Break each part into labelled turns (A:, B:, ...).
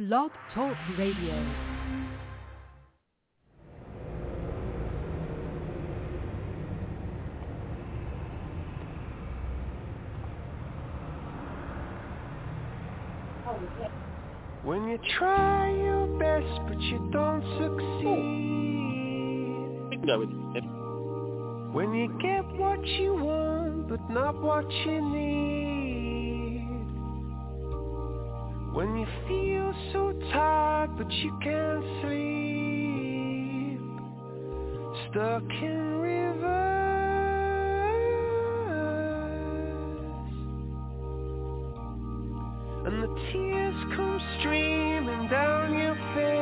A: Blog Talk Radio.
B: When you try your best but you don't succeed. When you get what you want but not what you need. When you feel so tired but you can't sleep. Stuck in reverse. And the tears come streaming down your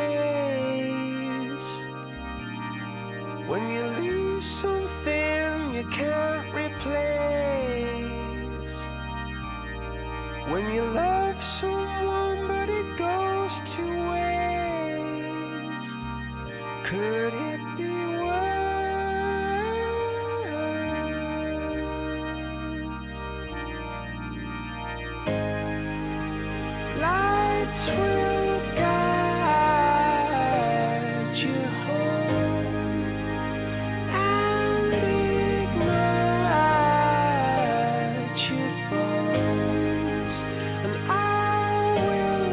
B: face. When you lose something you can't replace. When you love someone but it goes to waste. Could it be lights will guide you home and ignite your bones, and I will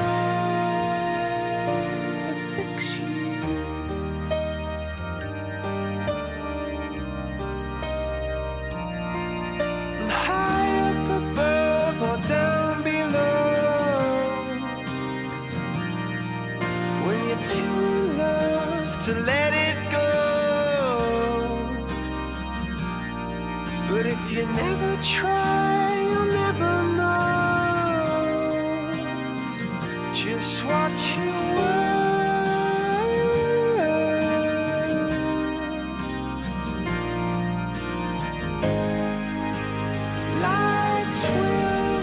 B: try to fix you. And high up above or down below. When you're too in love to let it go. But if you never try, you'll never know just what you were. Lights will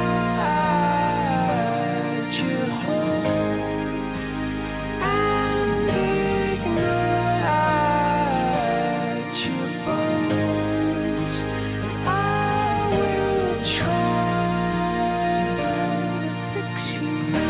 B: guide you home and ignite your bones, and I will try to fix you.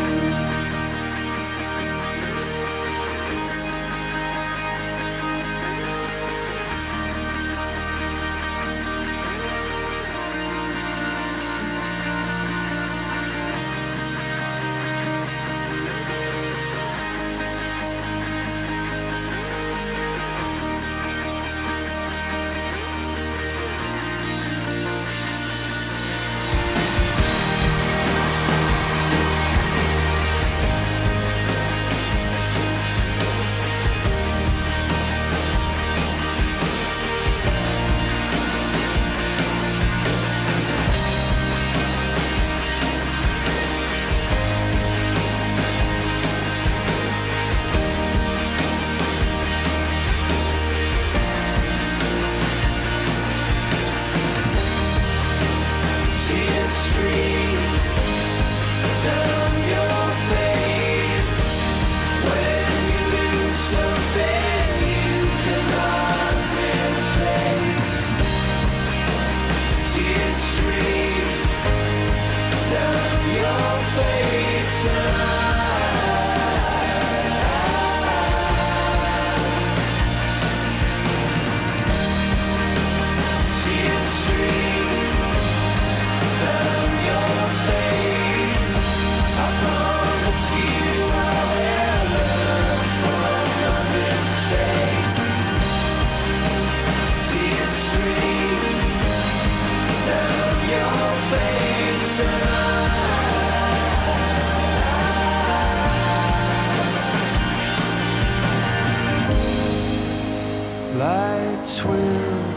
B: Lights will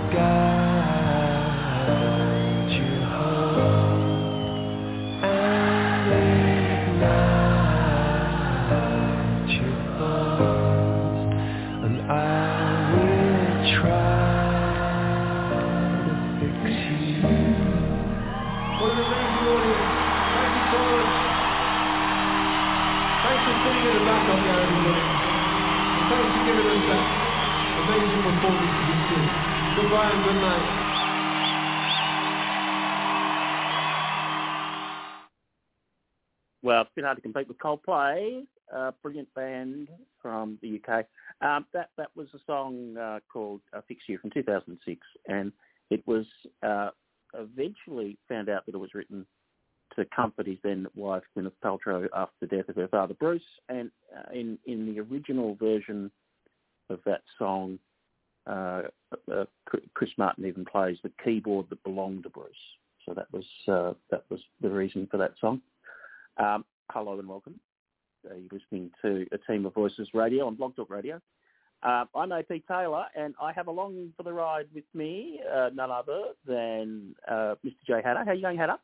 B: guide you home and ignite your bones, and I will try to fix you. What an amazing audience. Thank you so much. Thanks for sitting in the backup there, everybody. And thanks for giving us that amazing performance to be seen. Goodbye and good night.
C: well, it's been hard to compete with Coldplay, a brilliant band from the UK. That was a song called Fix You from 2006, and it was eventually found out that it was written to comfort his then wife, Gwyneth Paltrow, after the death of her father, Bruce. And in the original version of that song, Chris Martin even plays the keyboard that belonged to Bruce. So that was the reason for that song. Hello and welcome. You're listening to A Team of Voices Radio on Blog Talk Radio. I'm AP Taylor, and I have along for the ride with me none other than Mr. Jay Hatter. How are you going, Hatter?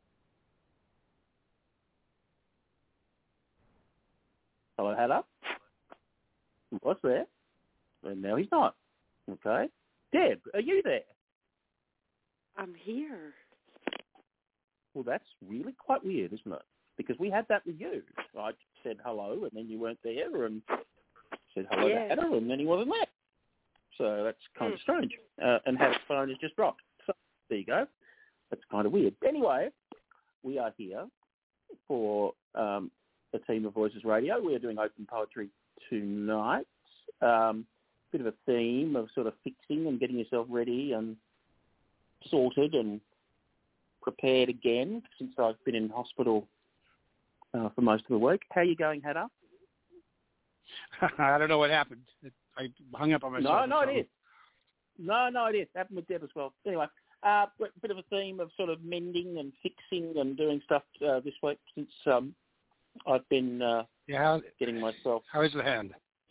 C: Hello, Hatter. He was there, and now he's not. Okay. Deb, are you there?
D: I'm here.
C: Well, that's really quite weird, isn't it? Because we had that with you. I said hello, and then you weren't there, and said hello to Hatter, and then he wasn't there. So that's kind of strange. And Hatter's phone has just dropped. So there you go. That's kind of weird. Anyway, we are here for A Team of Voices Radio. We are doing open poetry tonight. Bit of a theme of sort of fixing and getting yourself ready and sorted and prepared again since I've been in hospital for most of the week. How are you going, Hatter?
E: I don't know what happened. I hung up on myself.
C: No, it is. No, it is. It happened with Deb as well. Anyway, a bit of a theme of sort of mending and fixing and doing stuff this week since I've been getting myself...
E: How is the hand?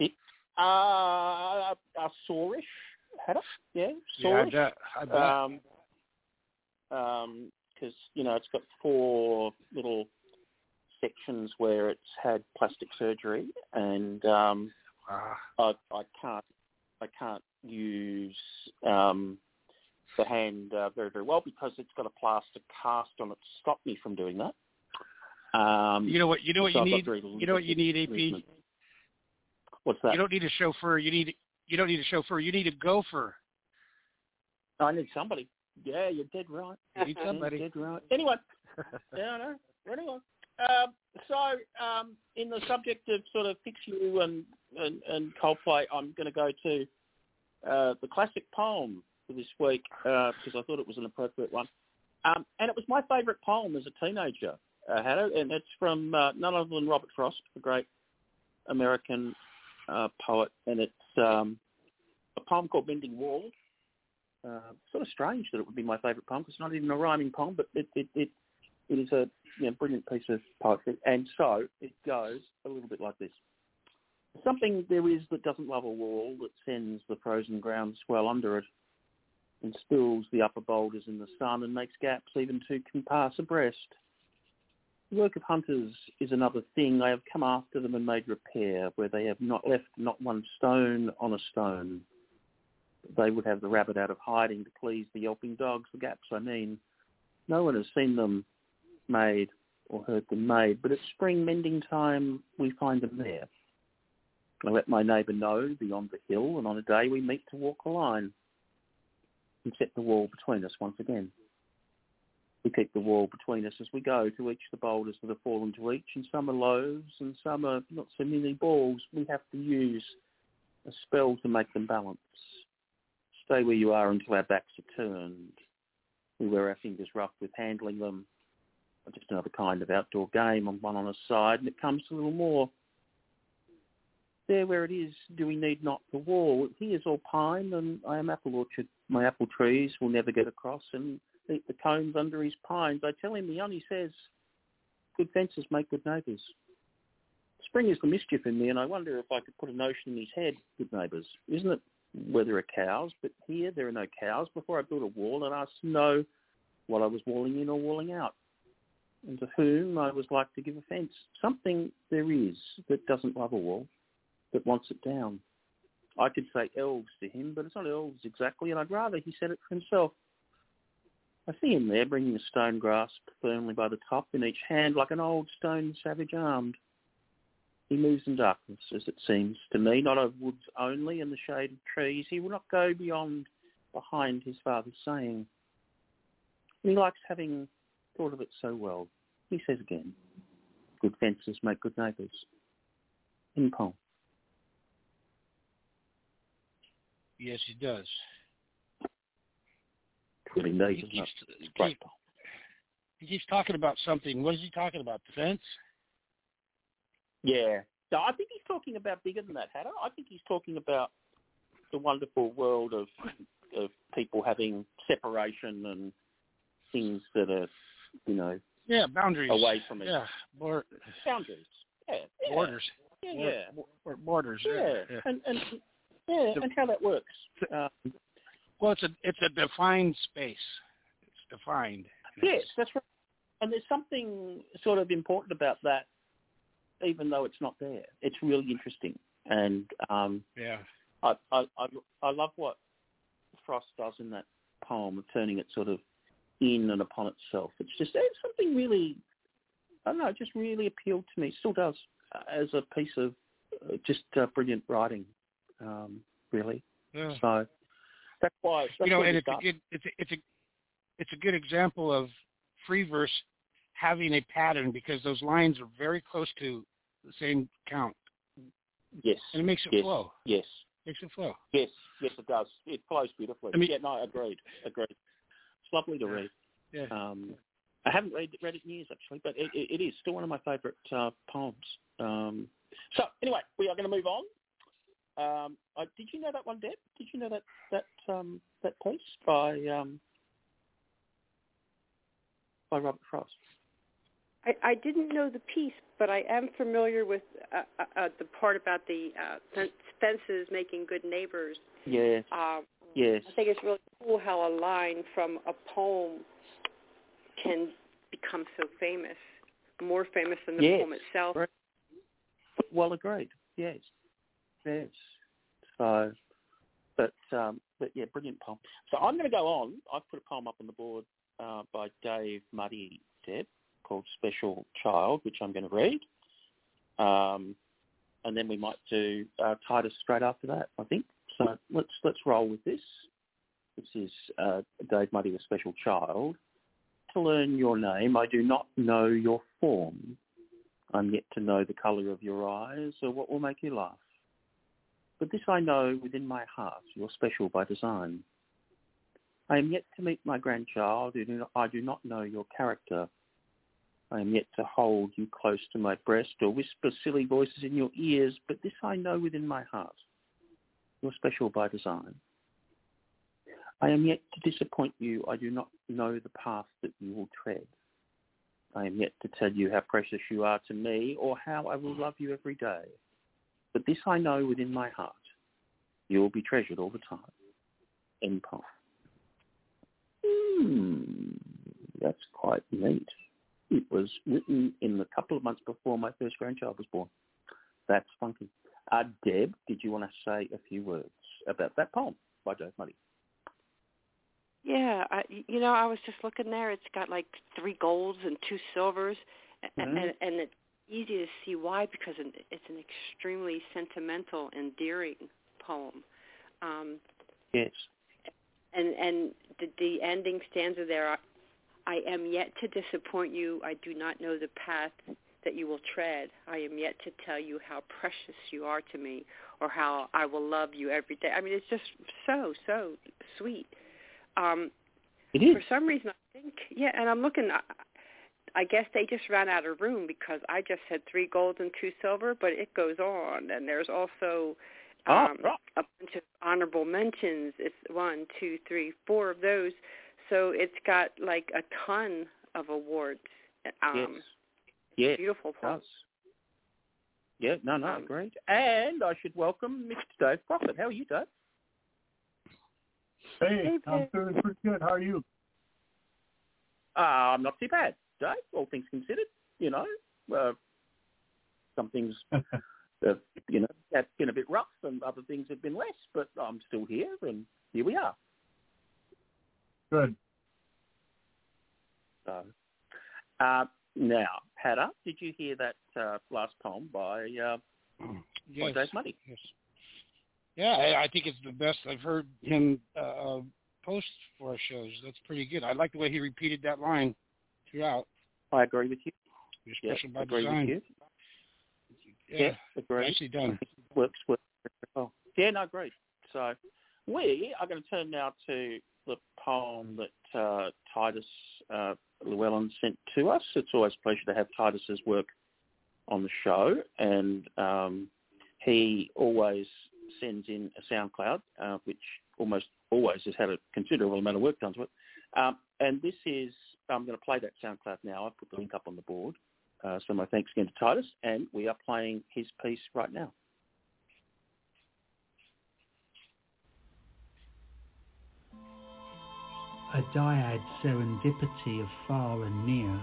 C: Sorish, Hatter. Yeah, sorish.
E: Yeah, I bet.
C: Because, it's got 4 little sections where it's had plastic surgery, and I can't use the hand very, very well because it's got a plaster cast on it to stop me from doing that.
E: You know what you need, AP?
C: What's that?
E: You don't need a chauffeur. You don't need a chauffeur. You need a gopher.
C: I need somebody. Yeah, you're dead right.
E: You need somebody.
C: You're dead right. Anyway, yeah, I know. Anyway, in the subject of sort of Fix You and Coldplay, I'm going to go to the classic poem for this week because I thought it was an appropriate one. And it was my favourite poem as a teenager, Hatter, and it's from none other than Robert Frost, the great American poet, and it's a poem called Mending Walls. Sort of strange that it would be my favourite poem because it's not even a rhyming poem, but it is a brilliant piece of poetry. And so it goes a little bit like this. Something there is that doesn't love a wall, that sends the frozen ground swell under it and spills the upper boulders in the sun and makes gaps even 2 can pass abreast. The work of hunters is another thing. They have come after them and made repair where they have not left not one stone on a stone. They would have the rabbit out of hiding to please the yelping dogs, the gaps I mean. No one has seen them made or heard them made, but at spring mending time we find them there. I let my neighbour know beyond the hill, and on a day we meet to walk a line and set the wall between us once again. We keep the wall between us as we go to each the boulders that have fallen to each, and some are loaves and some are not so many balls. We have to use a spell to make them balance. Stay where you are until our backs are turned. We wear our fingers rough with handling them. Just another kind of outdoor game on one on a side, and it comes to a little more. There where it is, do we need not the wall? He is all pine, and I am apple orchard. My apple trees will never get across and eat the cones under his pines. I tell him the only says, good fences make good neighbours. Spring is the mischief in me, and I wonder if I could put a notion in his head, good neighbours. Isn't it where there are cows? But here there are no cows. Before I built a wall, and asked to know what I was walling in or walling out, and to whom I was like to give offence. Something there is that doesn't love a wall, that wants it down. I could say elves to him, but it's not elves exactly, and I'd rather he said it for himself. I see him there, bringing a stone grasped firmly by the top in each hand like an old stone savage armed. He moves in darkness, as it seems to me, not of woods only and the shade of trees. He will not go behind his father's saying. And he likes having thought of it so well. He says again, good fences make good neighbours. In poem.
E: Yes, he does.
C: Really neat,
E: he keeps talking about something. What is he talking about? The fence?
C: Yeah. No, I think he's talking about bigger than that, Hatter. I think he's talking about the wonderful world of people having separation and things that are,
E: boundaries
C: away from it.
E: Yeah,
C: boundaries. Yeah.
E: Borders.
C: Yeah.
E: Borders.
C: Yeah. And how that works.
E: Well, it's a defined space. It's defined.
C: Yes, that's right. And there's something sort of important about that, even though it's not there. It's really interesting. And I love what Frost does in that poem of turning it sort of in and upon itself. It's something really, I don't know, it just really appealed to me. It still does, as a piece of just brilliant writing, really.
E: Yeah.
C: So that's why.
E: And it's a good example of free verse having a pattern because those lines are very close to the same count.
C: Yes.
E: And it makes it flow.
C: Yes.
E: Makes it flow.
C: Yes, it does. It flows beautifully. Agreed. It's lovely to read.
E: Yeah.
C: I haven't read it in years, actually, but it is still one of my favourite poems. So, anyway, we are going to move on. Did you know that one, Deb? Did you know that piece by Robert Frost?
D: I didn't know the piece, but I am familiar with the part about the fences making good neighbors.
C: Yes. Yes.
D: I think it's really cool how a line from a poem can become so famous, more famous than the poem itself.
C: Right. Well, agreed. Yes. So, but yeah, brilliant poem. So I'm going to go on. I've put a poem up on the board by Dave Muddy, Deb, called Special Child, which I'm going to read. And then we might do Titus straight after that, I think. So let's roll with this. This is Dave Muddy, The Special Child. To learn your name, I do not know your form. I'm yet to know the colour of your eyes or what will make you laugh. But this I know within my heart, you're special by design. I am yet to meet my grandchild. I do not know your character. I am yet to hold you close to my breast or whisper silly voices in your ears, but this I know within my heart. You're special by design. I am yet to disappoint you. I do not know the path that you will tread. I am yet to tell you how precious you are to me or how I will love you every day. But this I know within my heart. You will be treasured all the time. End poem. That's quite neat. It was written in the couple of months before my first grandchild was born. That's funky. Deb, did you want to say a few words about that poem by Dave Muddy?
D: Yeah, I was just looking there. It's got like 3 golds and 2 silvers, and it's easy to see why because it's an extremely sentimental, endearing poem.
C: Yes.
D: And the ending stanza there, I am yet to disappoint you. I do not know the path that you will tread. I am yet to tell you how precious you are to me or how I will love you every day. I mean, it's just so sweet.
C: It is.
D: For some reason, I think, and I'm looking, I guess they just ran out of room because I just said 3 gold and 2 silver, but it goes on. And there's also a bunch of honorable mentions. It's 1, 2, 3, 4 of those. So it's got like a ton of awards.
C: Yes.
D: Beautiful poem.
C: Yeah, no, great. And I should welcome Mr. Dave Prophet. How are you, Dave?
B: Hey, I'm feeling pretty good. How are you?
C: I'm not too bad, Dave, all things considered. Some things, have been a bit rough and other things have been less, but I'm still here and here we are.
B: Good.
C: So, now, Hatter, did you hear that last poem by Dave Muddy?
E: Yes. Yeah, I think it's the best I've heard him post for our shows. That's pretty good. I like the way he repeated that line throughout.
C: I agree with you.
E: You're special by
C: agree
E: design.
C: with you.
E: Yeah,
C: agree.
E: nicely done.
C: Works very well. Yeah, no, great. So we are going to turn now to the poem that Titus Llewellyn sent to us. It's always a pleasure to have Titus's work on the show, and he always sends in a SoundCloud, which almost always has had a considerable amount of work done to it. And this is, I'm going to play that SoundCloud now. I've put the link up on the board. So my thanks again to Titus, and we are playing his piece right now.
F: A dyad serendipity of far and near.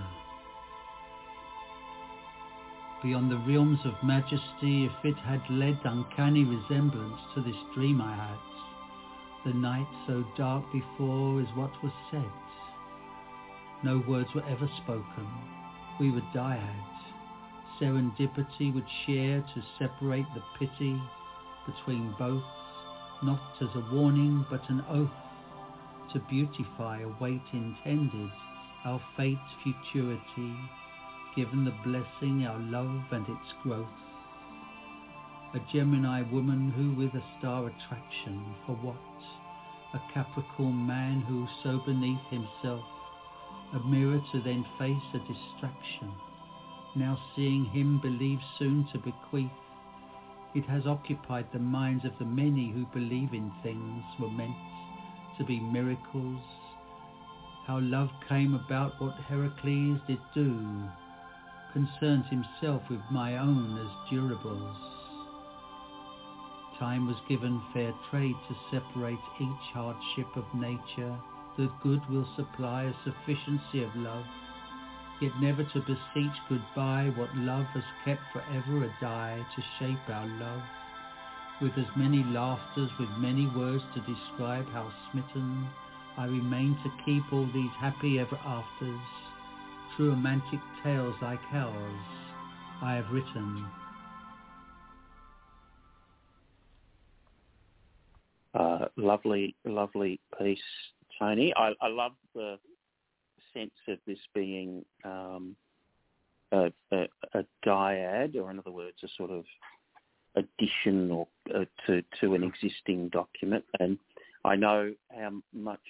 F: Beyond the realms of majesty, if it had led uncanny resemblance to this dream I had, the night so dark before is what was said. No words were ever spoken. We were dyads. Serendipity would share to separate the pity between both, not as a warning but an oath, to beautify a weight intended, our fate's futurity, given the blessing our love and its growth. A Gemini woman who with a star attraction, for what? A Capricorn man who so beneath himself, a mirror to then face a distraction, now seeing him believe soon to bequeath. It has occupied the minds of the many who believe in things were meant to be miracles. How love came about, what Heracles did do, concerns himself with my own as durables. Time was given fair trade to separate each hardship of nature, that good will supply a sufficiency of love, yet never to beseech goodbye what love has kept forever a die to shape our love. With as many laughters, with many words to describe how smitten I remain to keep all these happy ever afters, true romantic tales like ours I have written.
C: Lovely piece, Tony. I love the sense of this being a dyad, or in other words, a sort of addition or to an existing document. And I know how much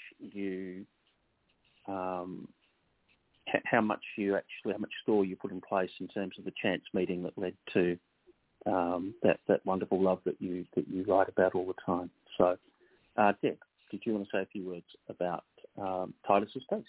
C: store you put in place in terms of the chance meeting that led to that wonderful love that you write about all the time. So, Deb, did you want to say a few words about Titus's piece?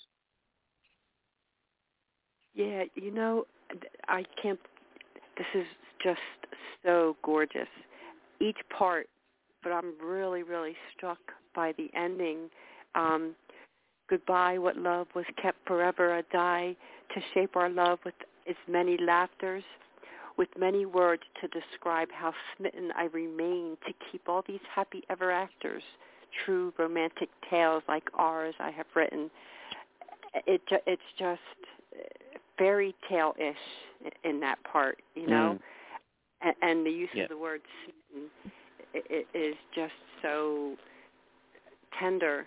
D: Yeah, I can't. This is just so gorgeous. Each part, but I'm really, really struck by the ending. Goodbye, what love was kept forever a die, to shape our love with its many laughters, with many words to describe how smitten I remain to keep all these happy ever afters, true romantic tales like ours I have written. It's just fairy tale-ish in that part, and the use of the word smitten it is just so tender.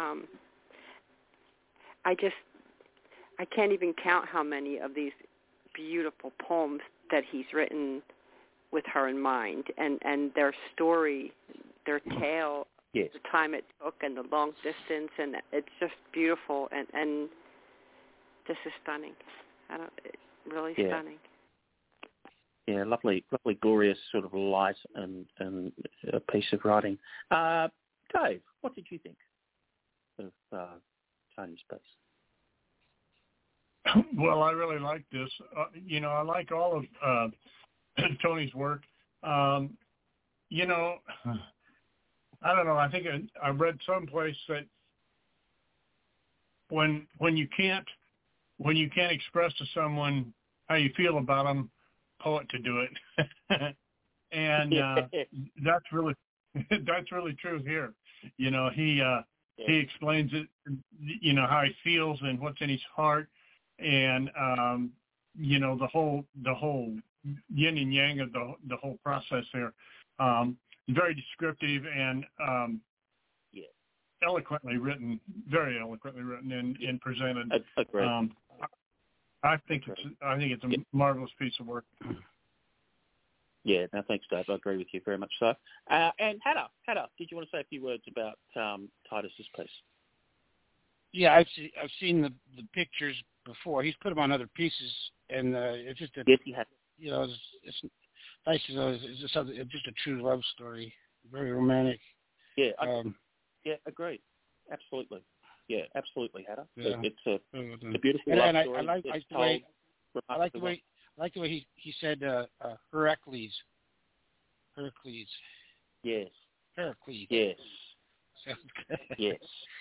D: I can't even count how many of these beautiful poems that he's written with her in mind, and their story, their tale, the time it took and the long distance, and it's just beautiful, and this is stunning. Really stunning.
C: Yeah, lovely, glorious sort of light and a piece of writing. Dave, what did you think of Tony's piece?
G: Well, I really like this. I like all of Tony's work. I don't know. I think I read someplace that when you can't express to someone how you feel about them, poet to do it. And that's really true here. He explains it, how he feels and what's in his heart, and the whole yin and yang of the whole process there. Very descriptive and eloquently written, very eloquently written and presented.
C: Agreed.
G: I think it's a marvelous piece of work.
C: Yeah, no, thanks, Dave. I agree with you very much so. And Hannah, did you want to say a few words about Titus's piece?
E: Yeah, I've seen the pictures before. He's put them on other pieces, and it's just
C: yes, he has.
E: It's nice to know. It's just a true love story, very romantic.
C: Yeah, agreed. Absolutely. Yeah, absolutely, Hannah.
E: Yeah.
C: It's a beautiful love story.
E: I like the way he said Heracles.
C: Yes.
E: Heracles.
C: Yes. Yes.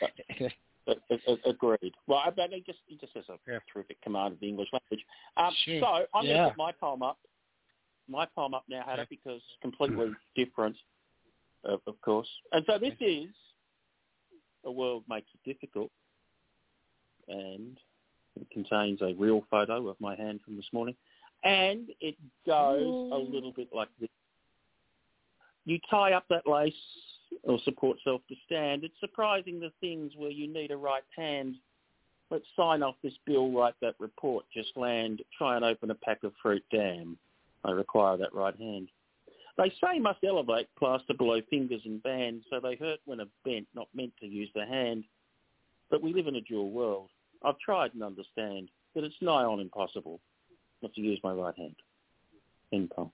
C: Agreed. Well, I mean, he just has a terrific command of the English language.
E: Sure.
C: So I'm going to put my poem up. My poem up now, Hannah, because it's completely different, of course. And so this is A World Makes It Difficult, and it contains a real photo of my hand from this morning, and it goes a little bit like this. You tie up that lace or support self to stand. It's surprising the things where you need a right hand. Let's sign off this bill, write that report, just land, try and open a pack of fruit, damn. I require that right hand. They say must elevate, plaster below fingers and bands, so they hurt when a bent, not meant to use the hand. But we live in a dual world. I've tried and understand that it's nigh on impossible not to use my right hand. End poem.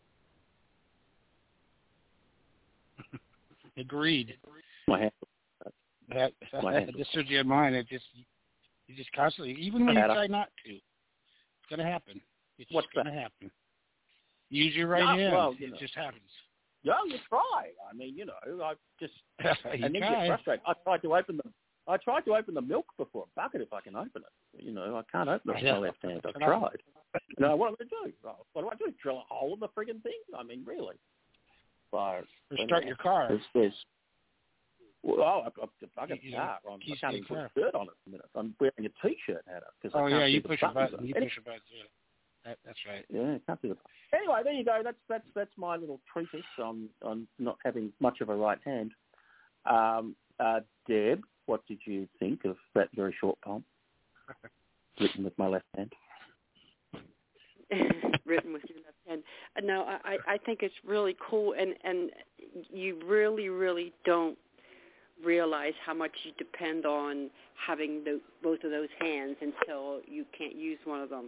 E: Agreed.
C: My hand.
E: That just stood in mind. You just constantly, even when you try not to, it's going to happen. It's going to happen. Use your right hand. Well, it just happens.
C: Yeah, you try. I mean, I just and then get frustrated. I tried to open the milk before a bucket if I can open it. I can't open it with my left hand. I've tried. What am I going to do? What do I do? Drill a hole in the friggin' thing? I mean, really?
E: Or start your car.
C: Well, I got a car. I can't even put a shirt on it a minute. I'm wearing a T-shirt, Hannah.
E: You push a button. You push a button. That's right.
C: Yeah, can't do that. Anyway, there you go. That's my little treatise on not having much of a right hand. Deb, what did you think of that very short poem written with my left hand?
D: Written with your left hand. No, I think it's really cool, and you really, really don't realize how much you depend on having both of those hands until you can't use one of them.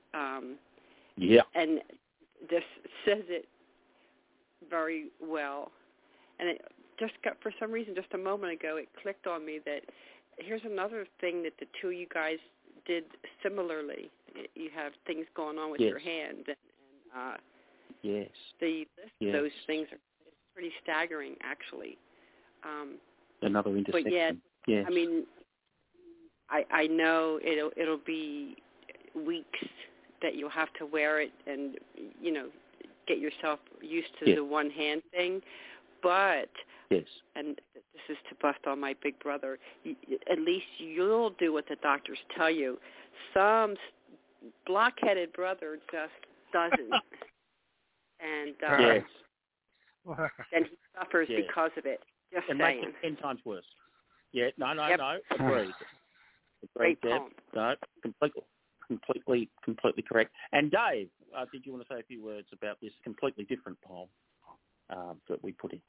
D: And this says it very well. And it just got, for some reason, just a moment ago, it clicked on me that here's another thing that the two of you guys did similarly. You have things going on with your hand. And the list of those things are pretty staggering, actually.
C: Another intersection.
D: But yet, I mean, I know it'll be weeks that you'll have to wear it and, get yourself used to the one hand thing. But, and this is to bust on my big brother, at least you'll do what the doctors tell you. Some blockheaded brother just doesn't. And then he suffers because of it. Just saying.
C: Makes it 10 times worse. Yeah, no, agreed.
D: Great poem.
C: No, completely correct. And Dave, did you want to say a few words about this completely different poem that we put in?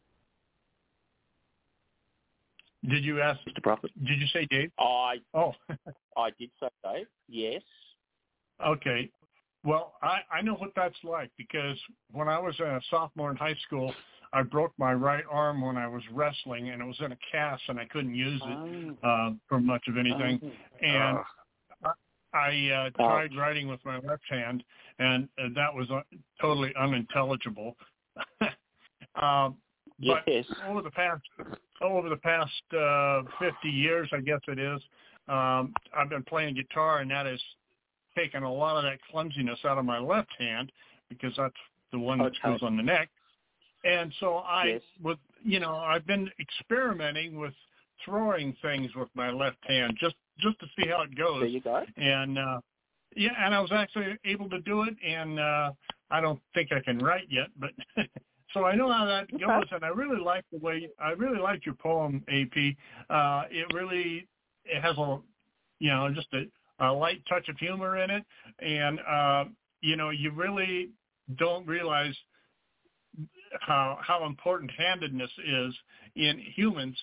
G: Did you ask,
C: Mr. Prophet?
G: Did you say Dave?
C: I did say Dave, yes.
G: Okay. Well, I know what that's like because when I was a sophomore in high school, I broke my right arm when I was wrestling, and it was in a cast, and I couldn't use it for much of anything. And I tried writing with my left hand, and that was totally unintelligible. But over the past 50 years, I guess it is, I've been playing guitar, and that has taken a lot of that clumsiness out of my left hand because that's the one that goes on the neck. And so I've been experimenting with throwing things with my left hand just to see how it goes.
C: There you go.
G: And and I was actually able to do it. And I don't think I can write yet, but so I know how that goes. And I really like your poem, AP. It has just a light touch of humor in it, and you really don't realize how important handedness is in humans.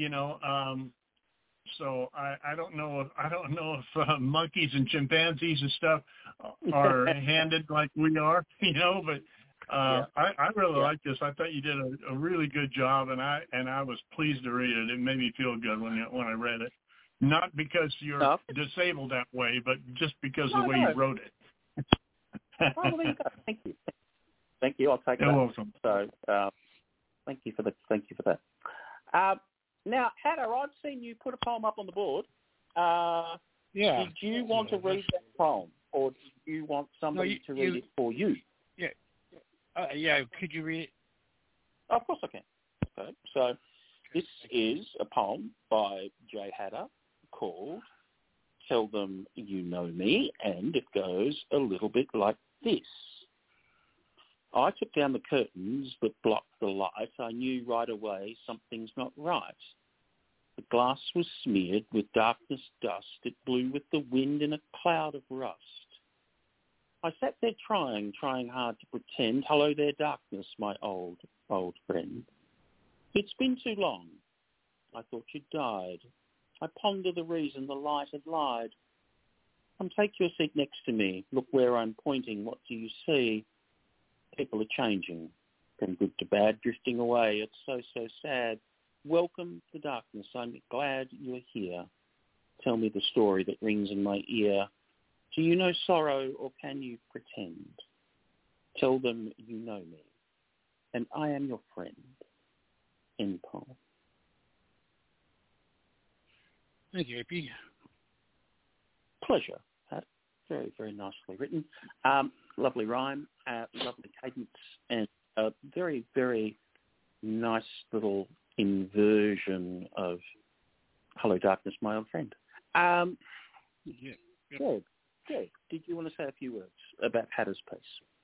G: So I don't know if monkeys and chimpanzees and stuff are handed like we are, but I really like this. I thought you did a really good job, and I was pleased to read it. It made me feel good when I read it. Not because you're disabled that way, but just because of the way you wrote it.
C: Thank you. Thank you. I'll take that.
G: You're welcome.
C: So, thank you for that. Now, Hatter, I've seen you put a poem up on the board.
E: Yeah.
C: Did you want to read that poem, or do you want somebody to read it for you?
E: Yeah. Yeah. Could you read it?
C: Of course I can. Okay. So, this is a poem by Jay Hatter called "Tell Them You Know Me," and it goes a little bit like this. I took down the curtains that blocked the light. I knew right away something's not right. The glass was smeared with darkness dust. It blew with the wind in a cloud of rust. I sat there trying hard to pretend. Hello there, darkness, my old friend. It's been too long. I thought you died. I ponder the reason the light had lied. Come take your seat next to me. Look where I'm pointing. What do you see? People are changing, from good to bad, drifting away. It's so sad. Welcome to darkness. I'm glad you're here. Tell me the story that rings in my ear. Do you know sorrow, or can you pretend? Tell them you know me, and I am your friend. End poem.
E: Thank you, AP.
C: Pleasure, Pat. Very, very nicely written. Lovely rhyme, lovely cadence, and a very, very nice little inversion of "Hello, Darkness, My Old Friend." Good. Did you want to say a few words about Hatter's piece?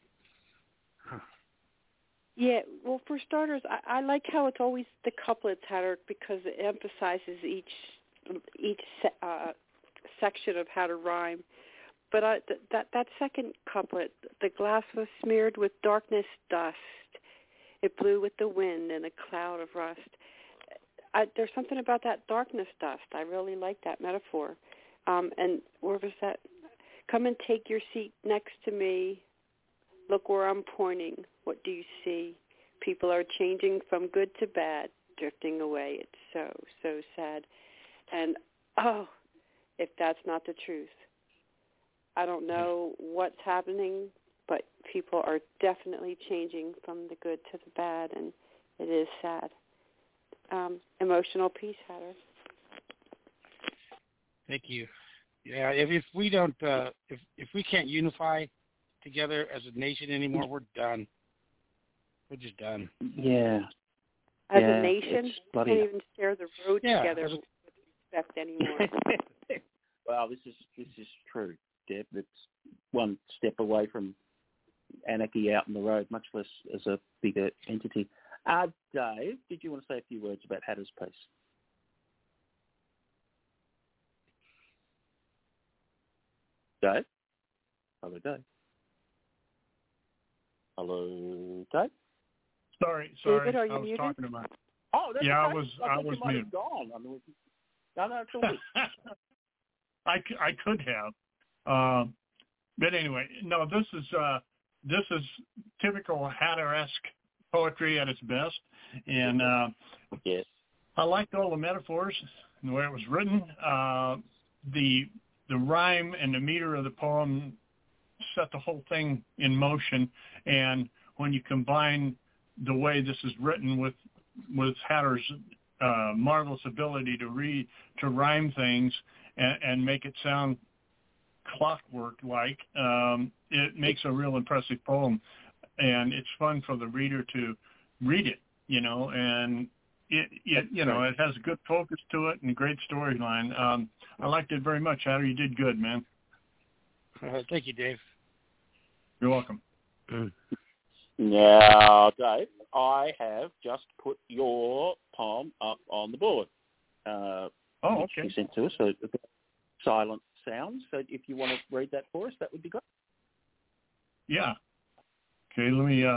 D: Yeah, well, for starters, I like how it's always the couplets, Hatter, because it emphasizes each section of how to rhyme. But that second couplet, the glass was smeared with darkness dust. It blew with the wind in a cloud of rust. There's something about that darkness dust. I really like that metaphor. And where was that? Come and take your seat next to me. Look where I'm pointing. What do you see? People are changing from good to bad, drifting away. It's so sad. And, if that's not the truth. I don't know what's happening, but people are definitely changing from the good to the bad, and it is sad. Emotional piece, Hatter.
E: Thank you. Yeah, if we don't, if we can't unify together as a nation anymore, we're done. We're just done.
C: Yeah.
D: As a nation, we can't even share the road together with respect anymore.
C: Well, this is true, Deb. It's one step away from anarchy out on the road, much less as a bigger entity. Dave, did you want to say a few words about Hatter's piece? Dave? Hello, Dave. Hello, Dave?
G: Sorry.
D: David,
G: I was talking about.
C: Oh, that's
G: okay. I was
C: muted. Gone. I mean, no, it's all good.
G: I could have, but anyway, no. This is typical Hatter-esque poetry at its best, and
C: yes,
G: I liked all the metaphors and the way it was written. The rhyme and the meter of the poem set the whole thing in motion, and when you combine the way this is written with Hatter's marvelous ability to rhyme things and make it sound clockwork-like, it makes a real impressive poem, and it's fun for the reader to read it, and it has a good focus to it and a great storyline. I liked it very much, Hatter. You did good, man.
E: Thank you, Dave.
G: You're welcome.
C: Now, Dave, I have just put your poem up on the board.
G: Okay.
C: You sent to us, so silent sounds. So you want to read that for us, that would be great.
G: Yeah. Okay, let me.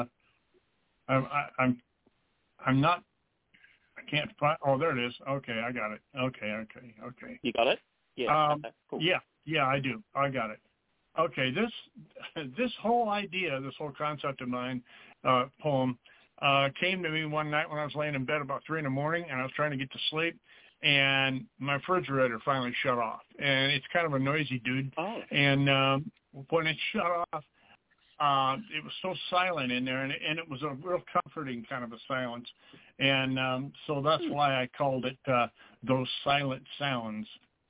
G: I'm not. I can't find. Oh, there it is. Okay, I got it. Okay.
C: You got it? Yeah. Okay, cool.
G: Yeah, I do. I got it. Okay, this whole idea, this whole concept of mine, poem, came to me one night when I was laying in bed about 3 a.m, and I was trying to get to sleep, and my refrigerator finally shut off. And it's kind of a noisy dude.
C: Oh.
G: And when it shut off, it was so silent in there, and it was a real comforting kind of a silence. And so that's why I called it Those Silent Sounds.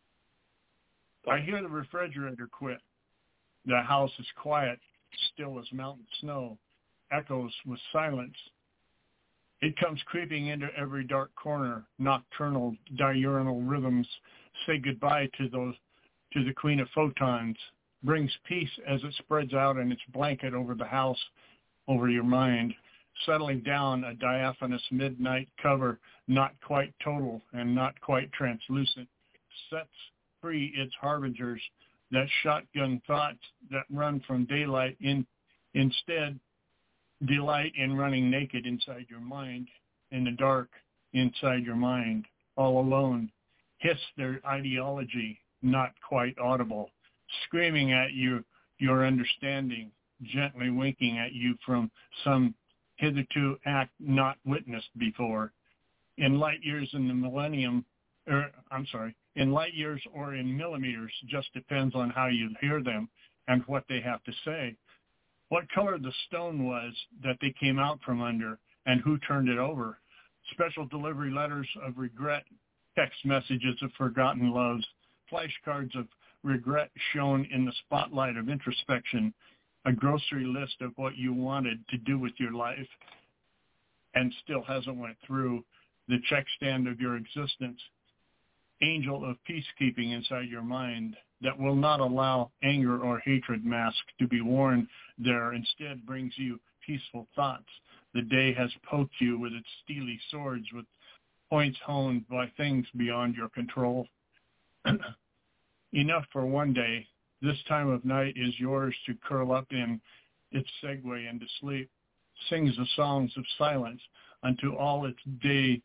G: I hear the refrigerator quit. The house is quiet, still as mountain snow, echoes with silence. It comes creeping into every dark corner, nocturnal diurnal rhythms say goodbye to the queen of photons, brings peace as it spreads out in its blanket over the house, over your mind, settling down a diaphanous midnight cover, not quite total and not quite translucent, sets free its harbingers, that shotgun thoughts that run from daylight instead delight in running naked inside your mind, in the dark inside your mind, all alone, hiss their ideology, not quite audible, screaming at you your understanding, gently winking at you from some hitherto act not witnessed before. In light years in the millennium, in light years or in millimeters, just depends on how you hear them and what they have to say. What color the stone was that they came out from under, and who turned it over. Special delivery letters of regret, text messages of forgotten loves, flashcards of regret shown in the spotlight of introspection, a grocery list of what you wanted to do with your life and still hasn't went through, the check stand of your existence, angel of peacekeeping inside your mind that will not allow anger or hatred mask to be worn there, instead brings you peaceful thoughts. The day has poked you with its steely swords, with points honed by things beyond your control. Enough for one day. This time of night is yours to curl up in its segue into sleep. Sings the songs of silence unto all its day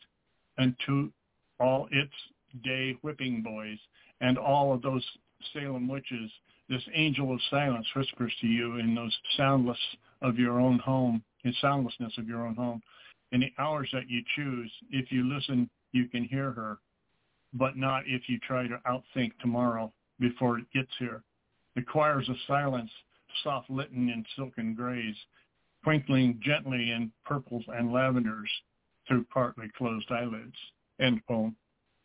G: whipping boys and all of those Salem witches. This angel of silence whispers to you in those soundlessness of your own home. In the hours that you choose, if you listen, you can hear her, but not if you try to outthink tomorrow before it gets here. The choirs of silence, soft litten in silken grays, twinkling gently in purples and lavenders through partly closed eyelids. End poem.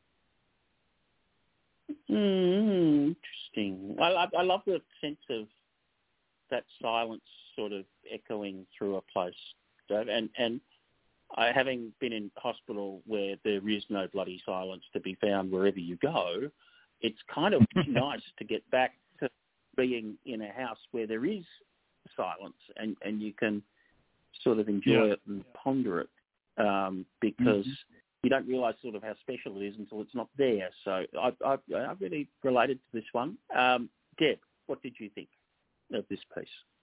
C: Interesting. I love the sense of that silence sort of echoing through a place. And I, having been in hospital where there is no bloody silence to be found wherever you go, it's kind of nice to get back to being in a house where there is silence and you can sort of enjoy it and ponder it because you don't realise sort of how special it is until it's not there. So I really related to this one. Deb, what did you think of this piece?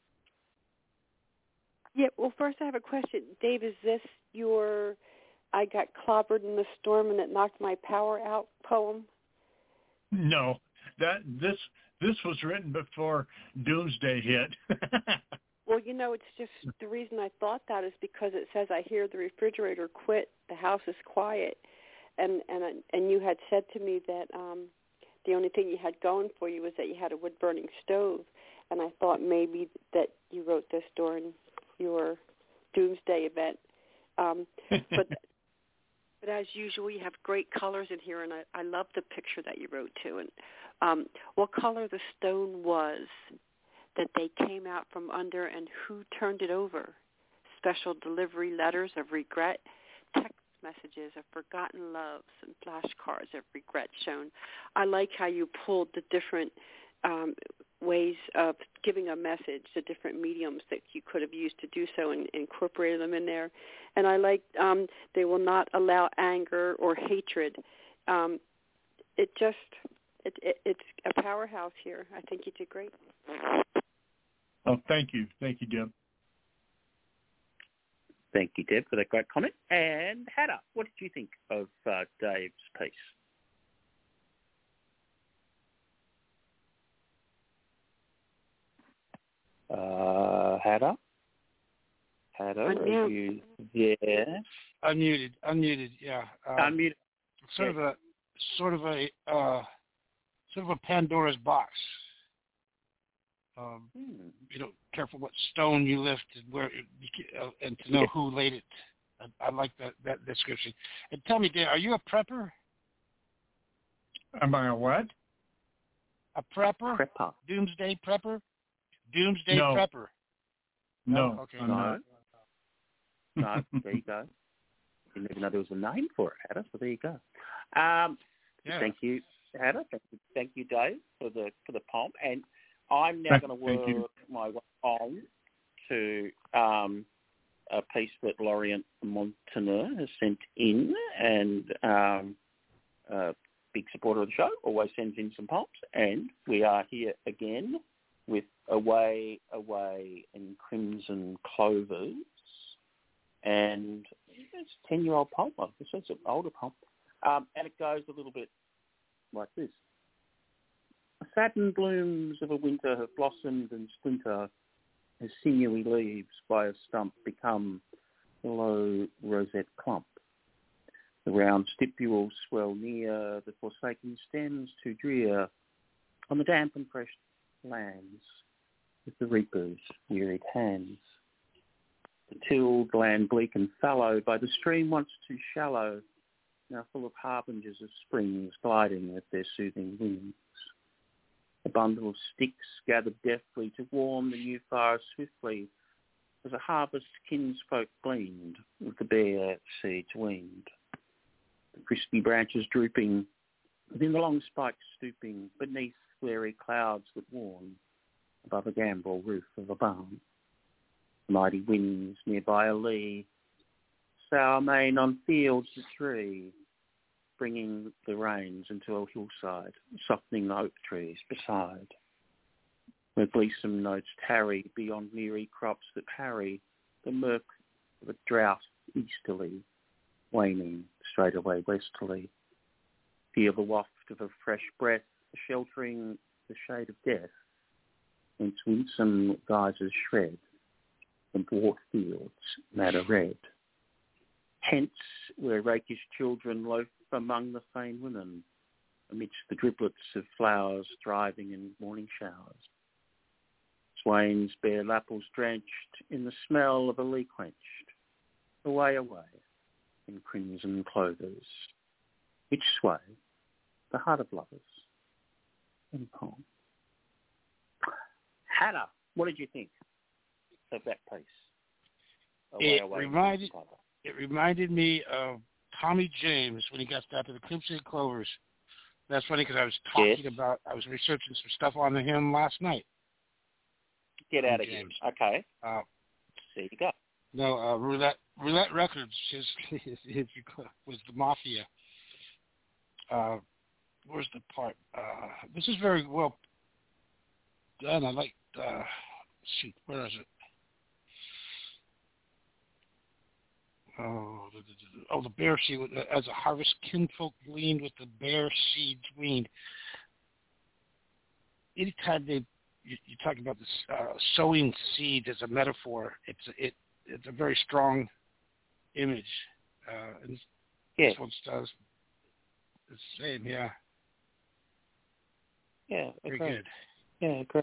D: Yeah, well, first I have a question. Dave, is this your I got clobbered in the storm and it knocked my power out poem?
G: No, this was written before Doomsday hit.
D: Well, it's just the reason I thought that is because it says I hear the refrigerator quit, the house is quiet, and you had said to me that the only thing you had going for you was that you had a wood-burning stove, and I thought maybe that you wrote this during your Doomsday event. But as usual, you have great colors in here, and I love the picture that you wrote too. And what color the stone was that they came out from under, and who turned it over? Special delivery letters of regret, text messages of forgotten loves, and flashcards of regret shown. I like how you pulled the different ways of giving a message, the different mediums that you could have used to do so, and incorporated them in there. And I like they will not allow anger or hatred. It It's a powerhouse here. I think you did great.
G: Oh, thank you, Deb.
C: Thank you, Deb, for that great comment. And Hannah, what did you think of Dave's piece? Hannah, are you there?
E: Unmuted. Yeah.
C: Unmuted.
E: Sort of a Pandora's box. Careful what stone you lift and where, and to know who laid it. I like that description. And tell me, Dan, are you a prepper?
G: Am I a what?
E: A prepper?
C: Prepper.
E: Doomsday prepper? Doomsday prepper?
G: No.
E: Okay.
C: No. No. There you go. Didn't even know there was a name for it, Hannah. So there you go. Thank you, Hannah. Thank you, Dave, for the poem. And I'm now going to work my way on to a piece that Lorient Montaner has sent in, and a big supporter of the show, always sends in some poems. And we are here again with Away, Away in Crimson Clovers. And it's a 10-year-old poem. This is an older poem. And it goes a little bit like this. Satin blooms of a winter have blossomed and splinter as sinewy leaves by a stump become a low rosette clump. The round stipules swell near, the forsaken stems too drear on the damp and fresh lands with the reaper's wearied hands. The tilled land bleak and fallow by the stream once too shallow, now full of harbingers of springs gliding with their soothing wings. A bundle of sticks gathered deftly to warm the new fire swiftly as a harvest kinsfolk gleamed with the bare seeds weaned. The crispy branches drooping, within the long spikes stooping, beneath flary clouds that warm above a gambrel roof of a barn. Mighty winds nearby a lee, sour mane on fields of tree, bringing the rains into a hillside, softening the oak trees beside, where gleesome notes tarry beyond weary crops that harry the murk of a drought easterly, waning straightaway westerly. Feel the waft of a fresh breath, sheltering the shade of death, whence winsome geysers shred the bought fields madder red. Hence, where rakish children loaf among the fain women, amidst the driblets of flowers thriving in morning showers. Swains bear lapples drenched in the smell of a lee quenched, away, away, in crimson clovers, which sway the heart of lovers in poem. Hannah, what did you think of that piece? Away,
E: It reminded me of Tommy James when he got started the Crimson Clovers. That's funny because I was researching some stuff on him last night.
C: Get out of here. Okay. There you go.
E: No, Roulette Records was the Mafia. Where's the part? This is very well done. I like, where is it? The bear seed, as a harvest kinfolk gleaned with the bear seeds weaned. Anytime you talk about this sowing seeds as a metaphor, it's a very strong image. And this one does the same, yeah.
C: Yeah,
E: very good.
C: Yeah, great.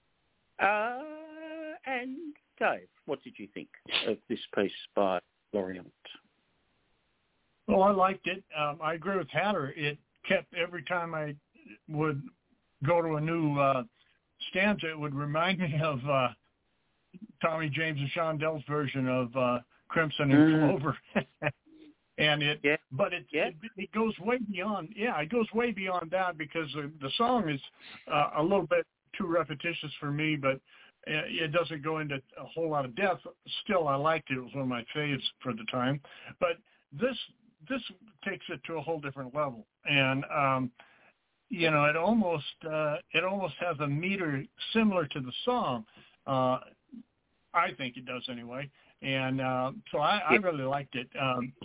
C: And Dave, what did you think of this piece by Lorient?
G: Well, I liked it. I agree with Hatter. It kept, every time I would go to a new stanza, it would remind me of Tommy James and Shondel's version of Crimson and Clover. And it goes way beyond. Yeah, it goes way beyond that because the song is a little bit too repetitious for me, but it doesn't go into a whole lot of depth. Still, I liked it. It was one of my faves for the time. But this takes it to a whole different level. And it almost has a meter similar to the song. I think it does anyway, and so I really liked it.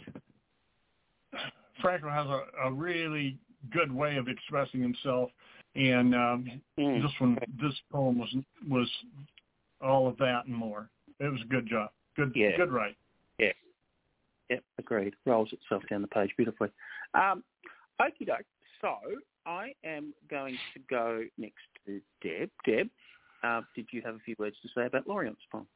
G: Franco has a really good way of expressing himself, and this poem was all of that and more. It was a good job. Good write.
C: Yeah. Yep, agreed. Rolls itself down the page beautifully. Okie doke. So I am going to go next to Deb. Deb, did you have a few words to say about Lorient's poem?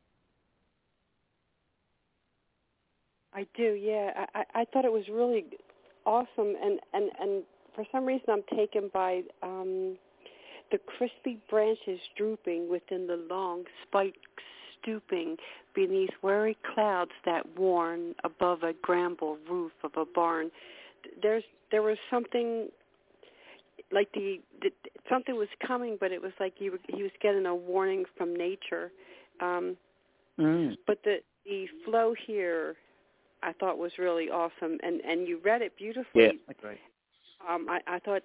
D: I do, yeah. I thought it was really awesome, and for some reason I'm taken by the crispy branches drooping within the long spikes stooping beneath weary clouds that warn above a bramble roof of a barn. There was something like something was coming, but it was like he was getting a warning from nature. But the flow here I thought was really awesome, and you read it beautifully.
C: Yeah, great.
D: I thought.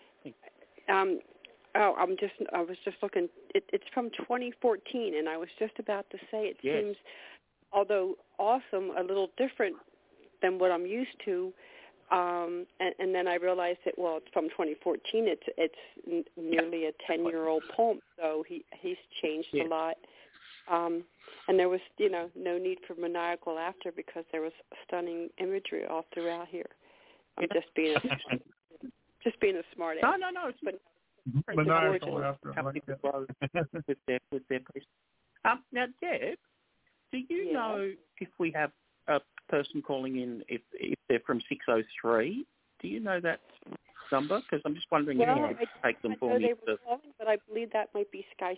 D: I was just looking. It's from 2014, and I was just about to say it seems, although awesome, a little different than what I'm used to. And then I realized that it's from 2014. It's nearly a 10-year-old poem, so he's changed a lot. And there was no need for maniacal laughter because there was stunning imagery all throughout here. I'm just being a smart ass.
C: No.
G: But maniacal laughter.
C: with their piece. Now, Deb, do you know if we have a person calling in if they're from 603? Do you know that number? Because I'm just wondering if you have to take them for me.
D: They were calling, but I believe that might be Sky.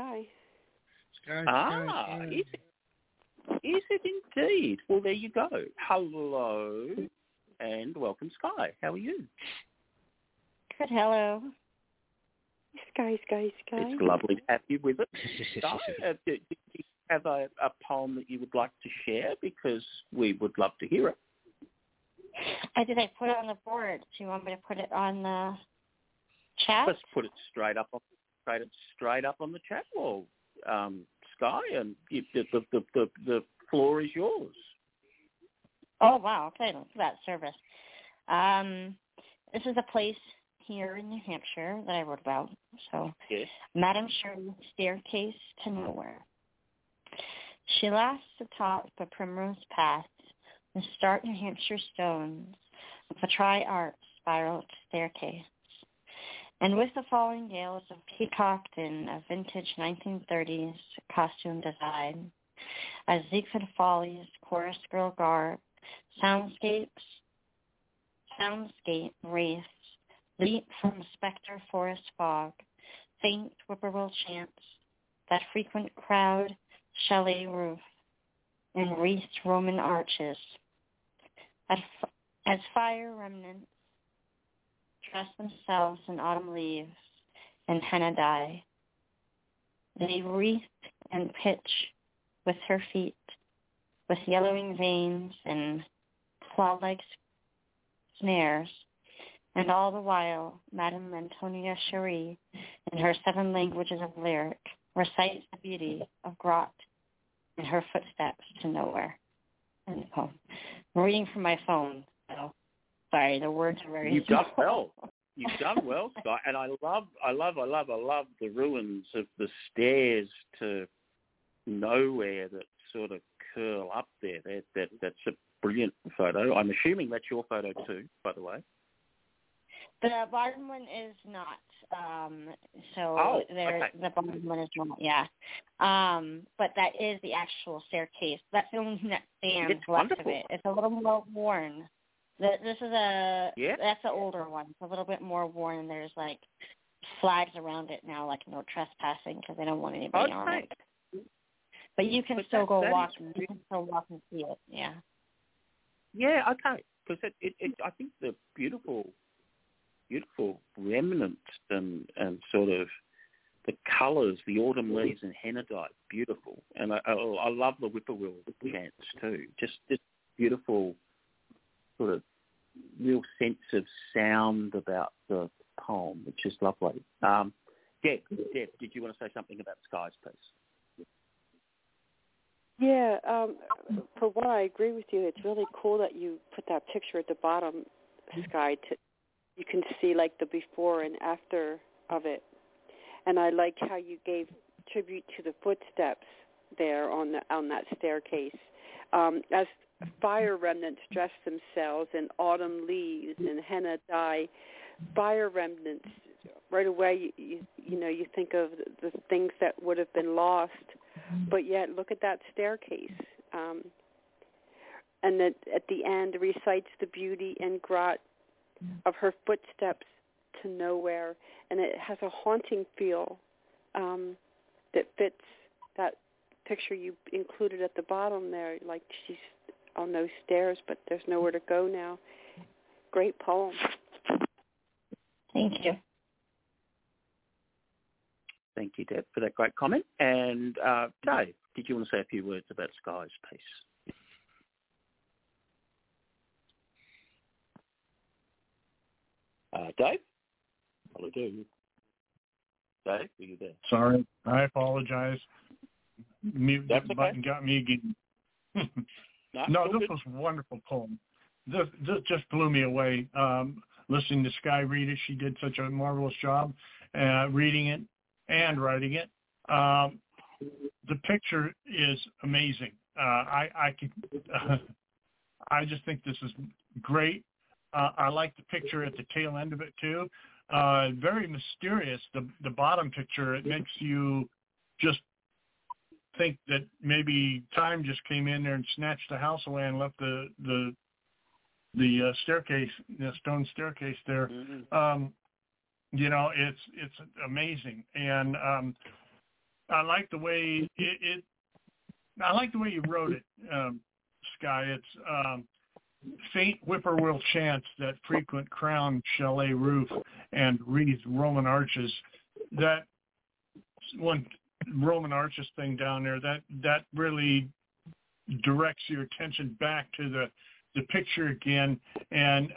C: Is it indeed? Well, there you go. Hello and welcome, Sky. How are you?
H: Good. Hello.
D: Sky.
C: It's lovely to have you with us. Sky, do you have a poem that you would like to share? Because we would love to hear it.
H: Did I put it on the board? Do you want me to put it on the chat?
C: Let's put it straight up on the chat wall, Sky, and the floor is yours.
H: Oh wow! Okay, for that service. This is a place here in New Hampshire that I wrote about. So, Madame Shirley's Staircase to Nowhere. She laughs atop a primrose path, the stark New Hampshire stones of a tri-arch spiraled staircase. And with the falling gales of peacocked in a vintage 1930s costume design, as Ziegfeld Follies chorus girl garb, soundscape wraiths leap from spectre forest fog, faint whippoorwill chants that frequent crowd chalet roof and wreathed Roman arches. As fire remnants dress themselves in autumn leaves and henna dye, they wreath and pitch with her feet, with yellowing veins and claw-like snares, and all the while Madame Antonia Cherie, in her 7 languages of lyric, recites the beauty of grot in her footsteps to nowhere. End of poem. I'm reading from my phone, so sorry, the words are very.
C: You've done well. You've done well, Scott. And I love the ruins of the stairs to nowhere that sort of curl up there. That's a brilliant photo. I'm assuming that's your photo too, by the way.
H: The bottom one is not. The bottom one is not. Yeah. But that is the actual staircase. That's the only thing that stands left of it. It's a little more worn. This is that's an older one. It's a little bit more worn, and there's like flags around it now, like no trespassing, because they don't want anybody on it. But you can still go walk. You can still walk and see it. Yeah.
C: Yeah. Okay. Because I think the beautiful remnants and sort of the colours, the autumn leaves and henna dye, beautiful. And I love the whippoorwill chants too. Just beautiful sort of real sense of sound about the poem, which is lovely. Deb, did you want to say something about Sky's piece?
D: Yeah, for one, I agree with you. It's really cool that you put that picture at the bottom, Sky. You can see like the before and after of it, and I like how you gave tribute to the footsteps there on that staircase, as fire remnants dress themselves in autumn leaves and henna dye. Fire remnants. Right away, you think of the things that would have been lost, but yet look at that staircase, and that at the end recites the beauty and grot of her footsteps to nowhere, and it has a haunting feel that fits that picture you included at the bottom there, like she's on those stairs, but there's nowhere to go now. Great poem.
H: Thank you.
C: Thank you, Deb, for that great comment. And Dave, did you want to say a few words about Sky's piece? Dave? Hello, Dave. Dave, are you there?
G: Sorry, I apologize. Mute button
C: okay.
G: got me again. No, this was a wonderful poem. This just blew me away. Listening to Sky read it, she did such a marvelous job reading it and writing it. The picture is amazing. I just think this is great. I like the picture at the tail end of it too. Very mysterious. The bottom picture, it makes you just think that maybe time just came in there and snatched the house away and left the staircase, the stone staircase there. Mm-hmm. It's amazing, and I like the way I like the way you wrote it, Sky. It's faint whippoorwill chants that frequent crown chalet roof and wreathed Roman arches. That one Roman arches thing down there, that really directs your attention back to the picture again, and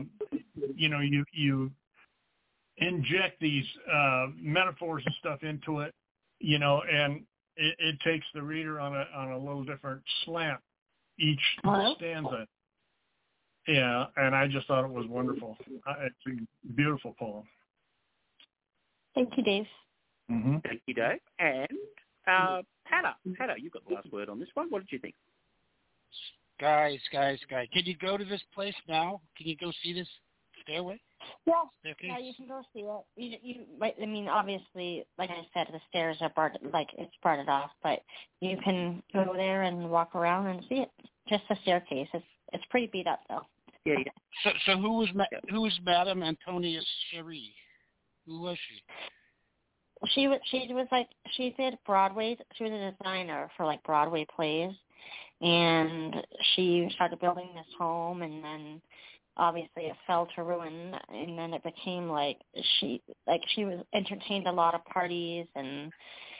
G: you inject these metaphors and stuff into it, and it takes the reader on a little different slant each stanza. Yeah, and I just thought it was wonderful. It's a beautiful poem.
H: Thank you, Dave.
C: Mm-hmm. Thank you, Dave. And Hannah, you've got the last word on this one. What did you think?
E: Sky. Can you go to this place now? Can you go see this stairway?
H: Yeah, yeah, you can go see it. You I mean, obviously, like I said, the stairs are it's parted off, but you can go there and walk around and see it. Just the staircase. It's pretty beat up though.
C: Yeah.
E: So who was Madame Antonius Cherie? Who was she?
H: She did Broadway. She was a designer for like Broadway plays, and she started building this home, and then obviously it fell to ruin, and then it became she was entertained a lot of parties, and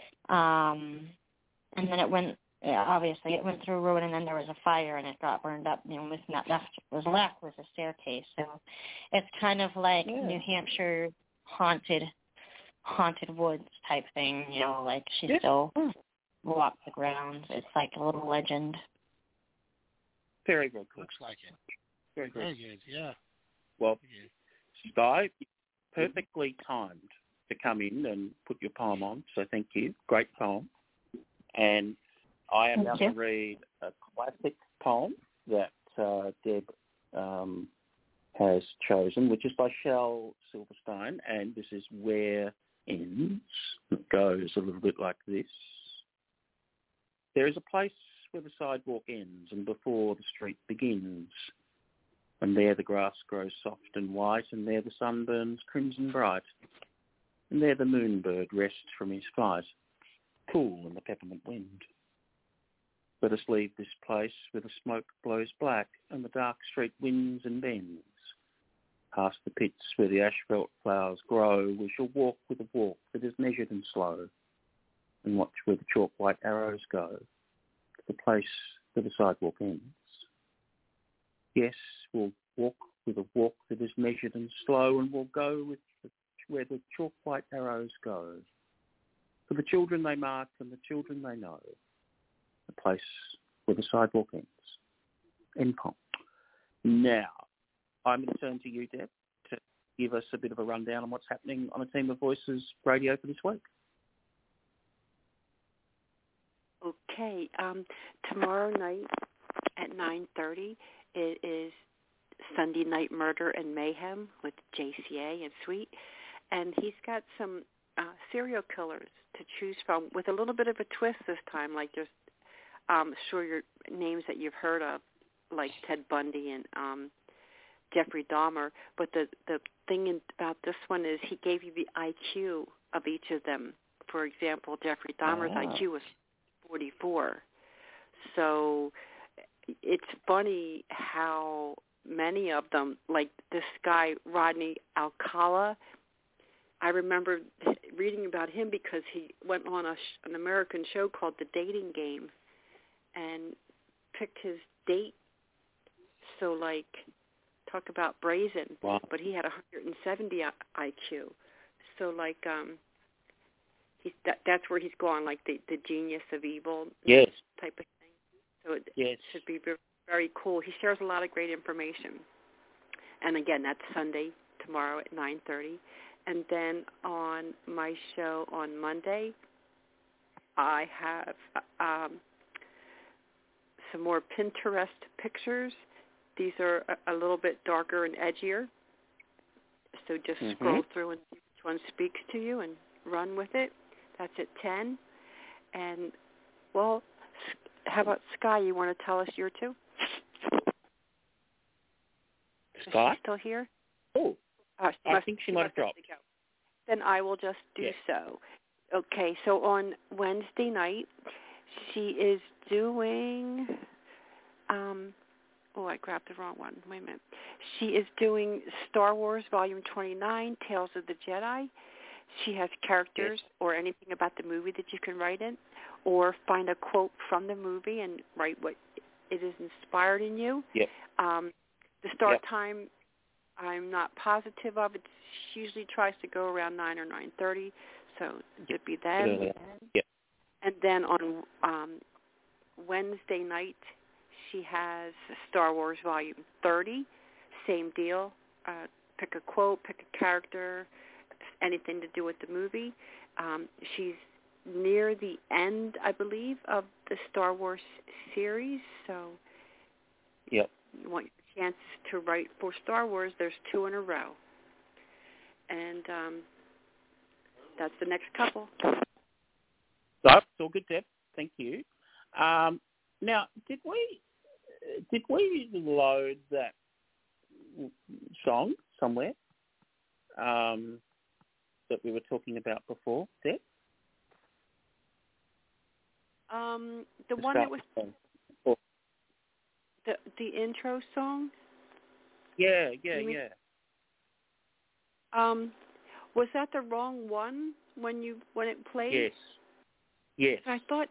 H: then it went through ruin, and then there was a fire and it got burned up. Was left was a staircase. So it's kind of like New Hampshire haunted woods type thing, she still walks the grounds. It's like a little legend.
C: Very good.
E: Looks like it.
C: Very good.
E: Very good, yeah.
C: Well, Sky, perfectly timed to come in and put your poem on, so thank you. Great poem. And I am about to read a classic poem that Deb has chosen, which is by Shel Silverstein, and this is Where Ends. It goes a little bit like this. There is a place where the sidewalk ends and before the street begins, and there the grass grows soft and white, and there the sun burns crimson bright, and there the moonbird rests from his flight, cool in the peppermint wind. Let us leave this place where the smoke blows black and the dark street winds and bends. Past the pits where the asphalt flowers grow, we shall walk with a walk that is measured and slow, and watch where the chalk white arrows go, to the place where the sidewalk ends. Yes, we'll walk with a walk that is measured and slow, and will go with where the chalk white arrows go. For the children they mark and the children they know, the place where the sidewalk ends. End poem. Now, I'm going to turn to you, Deb, to give us a bit of a rundown on what's happening on A Team of Voices radio for this week.
D: Okay. Tomorrow night at 9:30, it is Sunday Night Murder and Mayhem with JCA and Sweet. And he's got some serial killers to choose from with a little bit of a twist this time, like just sure your names that you've heard of, like Ted Bundy and Jeffrey Dahmer. But the thing about this one is he gave you the IQ of each of them. For example, Jeffrey Dahmer's IQ was 44. So it's funny how many of them, like this guy, Rodney Alcala, I remember reading about him because he went on an American show called The Dating Game and picked his date. So, like, talk about brazen.
C: Wow.
D: But he had 170 IQ. So, like, that's where he's gone, like the genius of evil type of thing. So it should be very cool. He shares a lot of great information. And, again, that's Sunday, tomorrow at 9:30. And then on my show on Monday, I have some more Pinterest pictures. These are a little bit darker and edgier. So just scroll through and see which one speaks to you and run with it. That's at 10. And, well, how about Sky? You want to tell us your two?
C: Scott?
D: Is she still here?
C: Oh. I think she might have dropped.
D: Then I will just do so. Okay, so on Wednesday night, she is doing, I grabbed the wrong one. Wait a minute. She is doing Star Wars Volume 29, Tales of the Jedi. She has characters or anything about the movie that you can write in, or find a quote from the movie and write what it is inspired in you.
C: Yep.
D: The start time, I'm not positive of it. She usually tries to go around 9 or 9:30, so it would be then.
C: Yep.
D: And then on Wednesday night, she has Star Wars Volume 30. Same deal. Pick a quote, pick a character, anything to do with the movie. She's near the end, I believe, of the Star Wars series, so you want your chance to write for Star Wars. There's 2 in a row. And that's the next couple.
C: That's all good, Deb. Thank you. Now, did we load that song somewhere that we were talking about before, Deb?
D: The one that was the intro song.
C: Yeah.
D: Was that the wrong one when it played?
C: Yes.
D: I thought.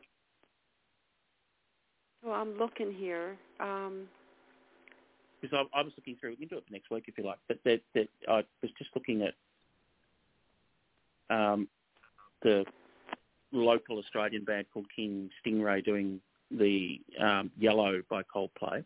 D: Well, I'm looking here.
C: Because I was looking through. We can do it for next week if you like. But I was just looking at the local Australian band called King Stingray doing the Yellow by Coldplay.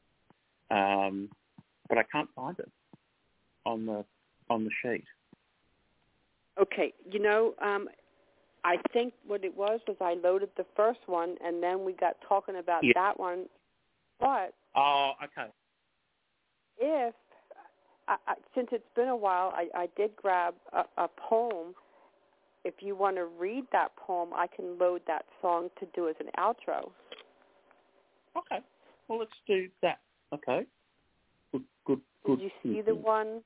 C: But I can't find it on the sheet.
D: Okay, I think what it was I loaded the first one, and then we got talking about that one. But
C: okay.
D: If since it's been a while, I did grab a poem. If you want to read that poem, I can load that song to do as an outro.
C: Okay. Well, let's do that. Okay. Good.
D: Did you see the one?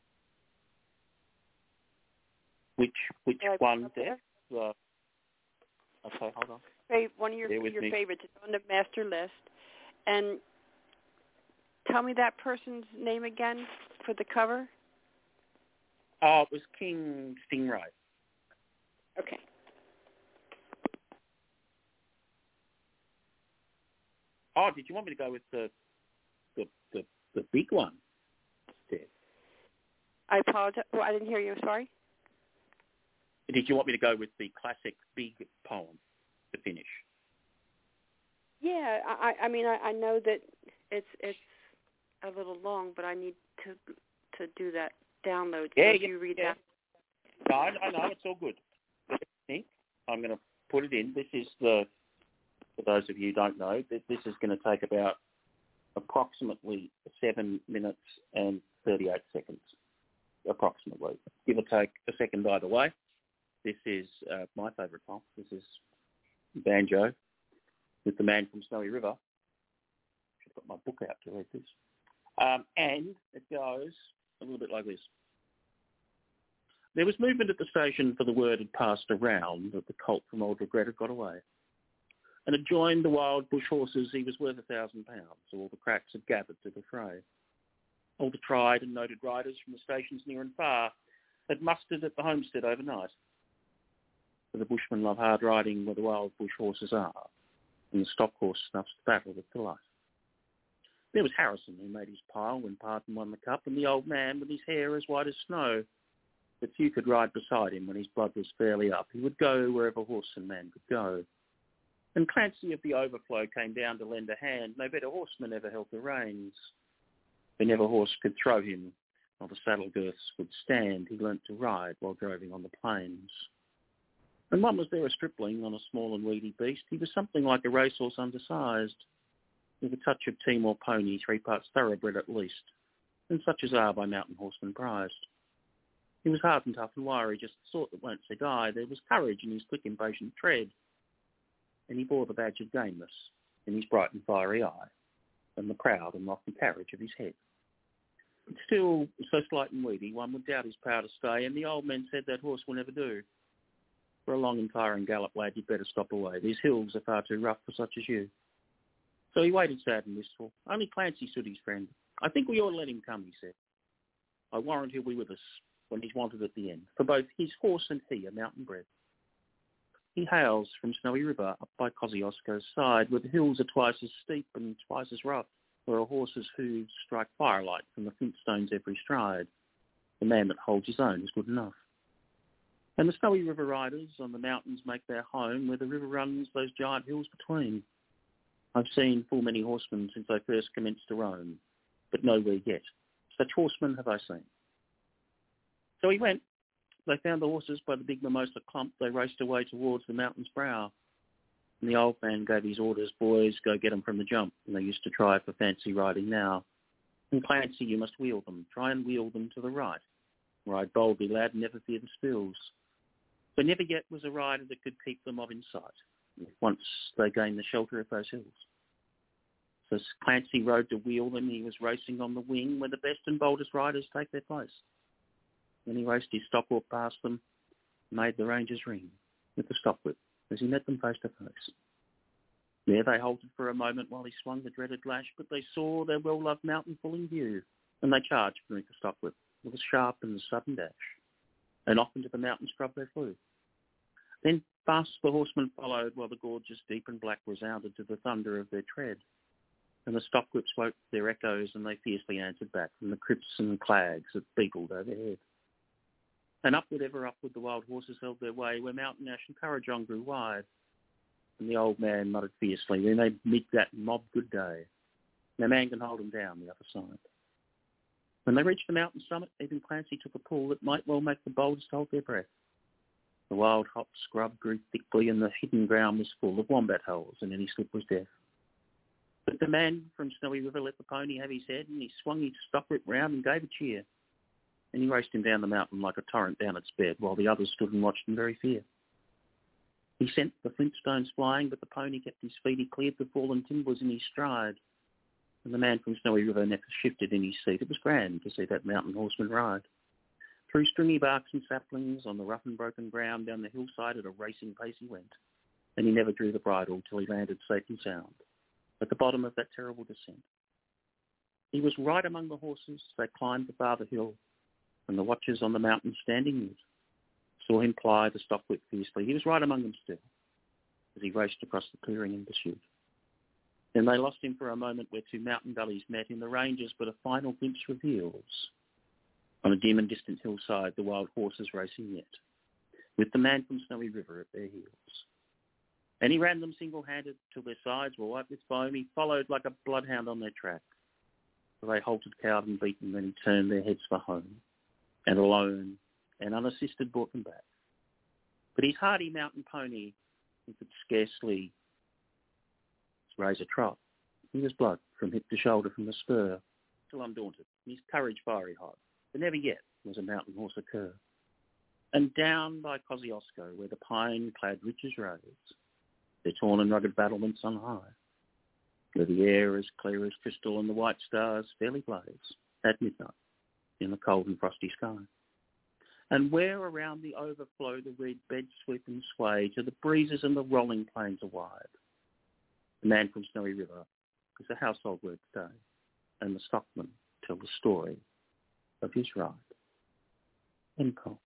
C: Which one there? Okay, hold on.
D: One of your favorites. It's on the master list. And tell me that person's name again for the cover.
C: It was King Stingray.
D: Okay.
C: Did you want me to go with the big one, Steph?
D: I apologize. Well, I didn't hear you. I'm sorry.
C: Did you want me to go with the classic big poem to finish?
D: Yeah, I mean, I know that it's a little long, but I need to do that download. You read that?
C: No, I know, it's all good. I'm going to put it in. This is for those of you who don't know, this is going to take about approximately 7 minutes and 38 seconds, approximately. Give or take a second either way. This is my favourite poem. This is Banjo with the Man from Snowy River. I've got my book out to read this. And it goes a little bit like this. There was movement at the station, for the word had passed around that the colt from Old Regret had got away and had joined the wild bush horses. He was worth £1,000, so all the cracks had gathered to the fray. All the tried and noted riders from the stations near and far had mustered at the homestead overnight. For the bushmen love hard riding where the wild bush horses are, and the stock horse snuffs the battle with delight. There was Harrison, who made his pile when Parton won the cup, and the old man with his hair as white as snow. But few could ride beside him when his blood was fairly up. He would go wherever horse and man could go. And Clancy of the Overflow came down to lend a hand. No better horseman ever held the reins. For never horse could throw him, nor the saddle girths would stand. He learnt to ride while droving on the plains. And one was there a stripling on a small and weedy beast. He was something like a racehorse undersized, with a touch of team or pony, 3 parts thoroughbred at least, and such as are by mountain horsemen prized. He was hard and tough and wiry, just the sort that won't say die. There was courage in his quick, impatient tread, and he bore the badge of gameness in his bright and fiery eye, and the proud and lofty carriage of his head. But still, so slight and weedy, one would doubt his power to stay, and the old men said that horse will never do. For a long and tiring gallop, lad, you'd better stop away. These hills are far too rough for such as you. So he waited sad and wistful. Only Clancy stood his friend. I think we ought to let him come, he said. I warrant he'll be with us when he's wanted at the end, for both his horse and he are mountain bred. He hails from Snowy River up by Kosciuszko's side, where the hills are twice as steep and twice as rough, where a horse's hooves strike firelight from the flintstones every stride. The man that holds his own is good enough. And the Snowy River riders on the mountains make their home where the river runs those giant hills between. I've seen full many horsemen since I first commenced to roam, but nowhere yet. Such horsemen have I seen. So he went. They found the horses by the big mimosa clump. They raced away towards the mountain's brow. And the old man gave his orders, boys, go get 'em from the jump. And they used to try for fancy riding now. And Clancy, you must wheel them. Try and wheel them to the right. Ride boldly, lad, and never fear the spills. For never yet was a rider that could keep the mob in sight, once they gained the shelter of those hills. So as Clancy rode to wheel them, he was racing on the wing where the best and boldest riders take their place. Then he raced his stockwhip past them, made the rangers ring with the stockwhip as he met them face to face. There they halted for a moment while he swung the dreaded lash, but they saw their well-loved mountain full in view, and they charged beneath the stockwhip with a sharp and sudden dash, and off into the mountain scrub they flew. Then fast the horsemen followed, while the gorges deep and black resounded to the thunder of their tread, and the stockwhips woke their echoes, and they fiercely answered back from the crypts and clags that beetled overhead. And upward, ever upward, the wild horses held their way, where mountain ash and Currajong grew wide. And the old man muttered fiercely, we may meet that mob good day. No man can hold him down the other side. When they reached the mountain summit, even Clancy took a pull that might well make the boldest hold their breath. The wild hot scrub grew thickly, and the hidden ground was full of wombat holes, and any slip was death. But the man from Snowy River let the pony have his head, and he swung his stockwhip round and gave a cheer. And he raced him down the mountain like a torrent down its bed, while the others stood and watched in very fear. He sent the flintstones flying, but the pony kept his feet. He cleared the fallen timbers in his stride. And the man from Snowy River never shifted in his seat. It was grand to see that mountain horseman ride. Through stringy barks and saplings, on the rough and broken ground, down the hillside at a racing pace he went. And he never drew the bridle till he landed safe and sound at the bottom of that terrible descent. He was right among the horses. They climbed the farther hill, and the watchers on the mountain standing mute saw him ply the stockwhip fiercely. He was right among them still, as he raced across the clearing in pursuit. Then they lost him for a moment where 2 mountain gullies met in the ranges, but a final glimpse reveals On a dim and distant hillside, the wild horses racing yet, with the man from Snowy River at their heels. And he ran them single-handed till their sides were white with foam. He followed like a bloodhound on their track. So they halted, cowed and beaten, then he turned their heads for home, and alone and unassisted brought them back. But his hardy mountain pony, he could scarcely raise a trot. He was blood from hip to shoulder from the spur, still undaunted, his courage fiery hot. But never yet was a mountain horse occur. And down by Kosciuszko, where the pine-clad ridges rose, their torn and rugged battlements on high, where the air as clear as crystal and the white stars fairly blaze at midnight in the cold and frosty sky. And where around the overflow the reed beds sweep and sway to the breezes and the rolling plains are wide. The man from Snowy River is a household word today, and the stockmen tell the story of his ride. End poem.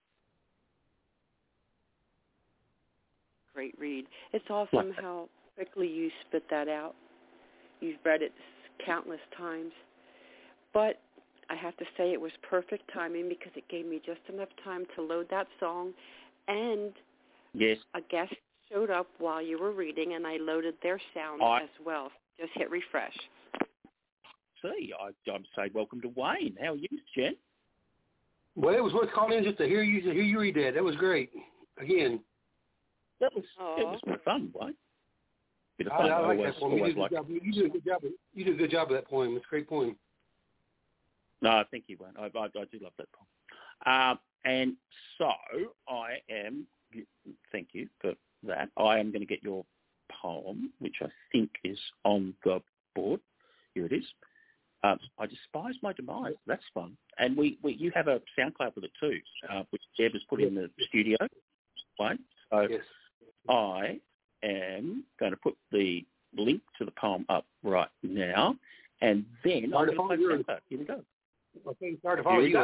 D: Great read. It's awesome how quickly you spit that out. You've read it countless times. But I have to say it was perfect timing because it gave me just enough time to load that song, and
C: yes,
D: a guest showed up while you were reading, and I loaded their sound as well. Just hit refresh.
C: See, I'd say welcome to Wayne. How are you, Jen?
I: Well, it was worth calling in just to hear you read that. That was great. Again.
C: It was fun, Wayne. Bit of fun.
I: I like that poem. You did a good job. You did a good job of that poem. It's a great poem.
C: No, thank you, Wayne. I do love that poem. And so I am, thank you for that. I am going to get your poem, which I think is on the board. Here it is. I despise my demise. That's fun. And you have a SoundCloud with it too, which Deb has put in the studio. Wayne. So yes. I am going to put the link to the poem up right now, and then I'm going to play SoundCloud. Here we go.
I: Okay, sorry to follow you.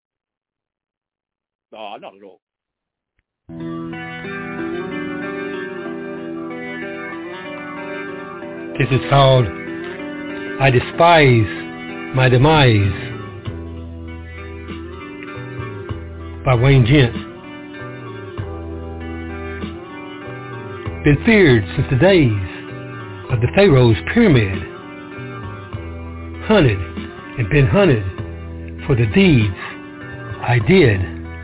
C: Oh, not at all.
I: This is called I Despise My Demise by Wayne Gent. Been feared since the days of the Pharaoh's pyramid. Hunted and been hunted for the deeds I did.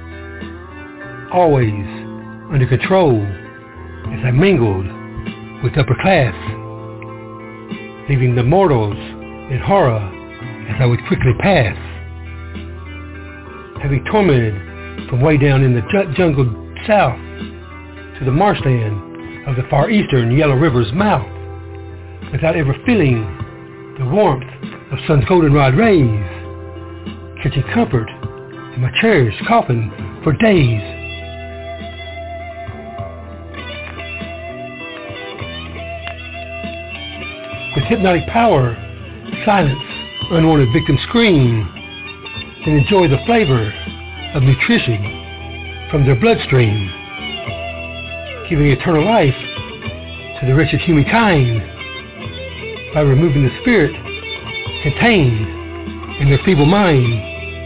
I: Always under control as I mingled with upper class, leaving the mortals in horror as I would quickly pass. Having tormented from way down in the jungle south to the marshland of the far eastern Yellow River's mouth, without ever feeling the warmth of sun's goldenrod rays, catching comfort in my cherished coffin for days. With hypnotic power, silence unwanted victims scream, and enjoy the flavor of nutrition from their bloodstream, giving eternal life to the wretched humankind by removing the spirit contained in their feeble mind.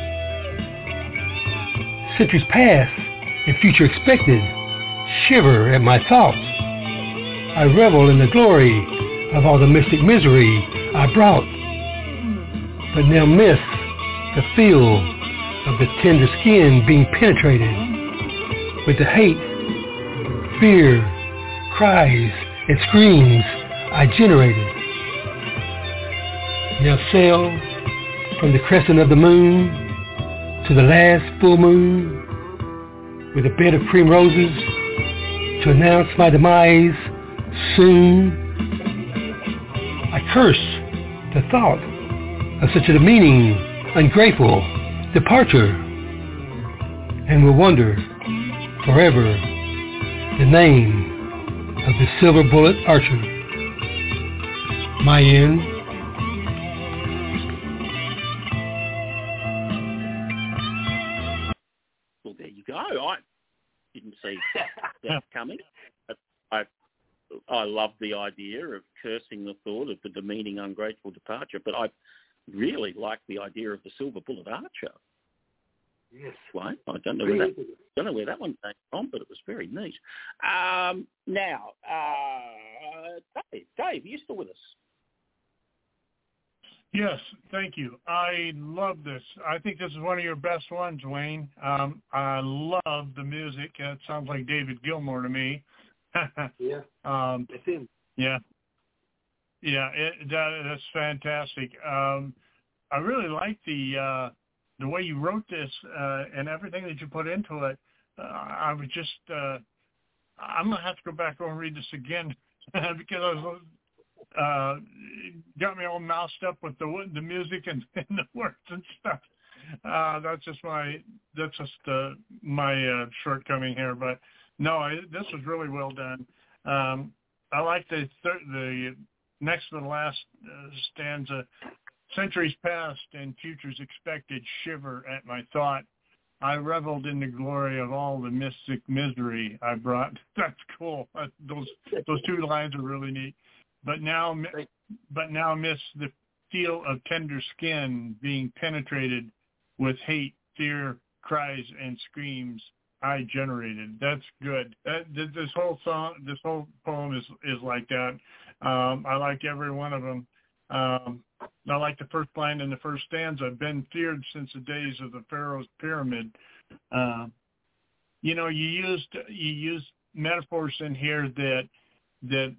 I: Centuries past and future expected shiver at my thoughts. I revel in the glory of all the mystic misery I brought, but now miss the feel of the tender skin being penetrated with the hate, fear, cries, and screams I generated. Now sail from the crescent of the moon to the last full moon with a bed of primroses to announce my demise soon. I curse the thought of such a demeaning, ungrateful departure, and will wonder forever the name of the silver bullet archer. My end.
C: Well, there you go. I didn't see that coming. I love the idea of cursing the thought of the demeaning, ungrateful departure, but I really like the idea of the silver bullet archer.
I: Yes.
C: Why? I don't know where that one came from, but it was very neat. Now, Dave, are you still with us?
G: Yes, thank you. I love this. I think this is one of your best ones, Wayne. I love the music. It sounds like David Gilmour to me.
I: Yeah, it's him.
G: Yeah. Yeah, that's fantastic. I really like the way you wrote this and everything that you put into it. I was just, I'm gonna have to go back over and read this again because I was got me all moused up with the music and the words and stuff. That's just my shortcoming here. But no, this was really well done. I like the next to the last stanza. Centuries past and futures expected shiver at my thought. I reveled in the glory of all the mystic misery I brought. That's cool. Those two lines are really neat. But now miss the feel of tender skin being penetrated with hate, fear, cries, and screams I generated. That's good. This whole poem is like that. I like every one of them. I like the first line in the first stanza. Been feared since the days of the Pharaoh's pyramid. You used metaphors in here that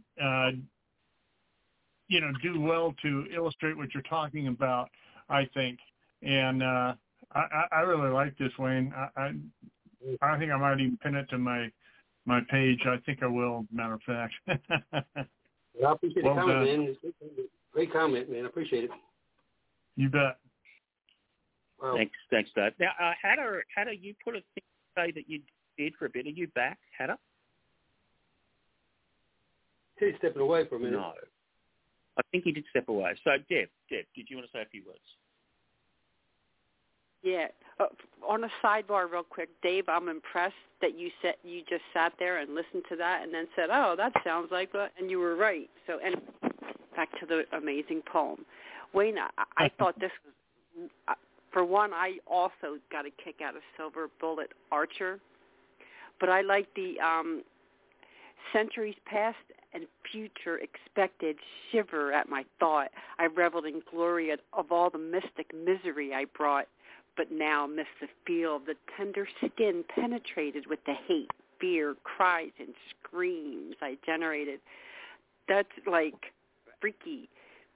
G: do well to illustrate what you're talking about, I think. And I really like this, Wayne. I think I might even pin it to my page. I think I will, matter of fact.
I: I appreciate the comment, man. Great comment, man. I appreciate it.
G: You bet.
C: Wow. Thanks, Dave. Now, Hatter, you put a thing to say that you did for a bit. Are you back, Hatter?
I: He's stepping away for a minute.
C: No. I think he did step away. So, Deb, did you want to say a few words?
D: Yeah. On a sidebar real quick, Dave, I'm impressed that you just sat there and listened to that and then said, oh, that sounds like that, and you were right. So, and back to the amazing poem. Wayne, I thought this was, for one, I also got a kick out of Silver Bullet Archer, but I like the centuries past and future expected shiver at my thought. I reveled in glory of all the mystic misery I brought, but now miss the feel of the tender skin penetrated with the hate, fear, cries, and screams I generated. That's like freaky.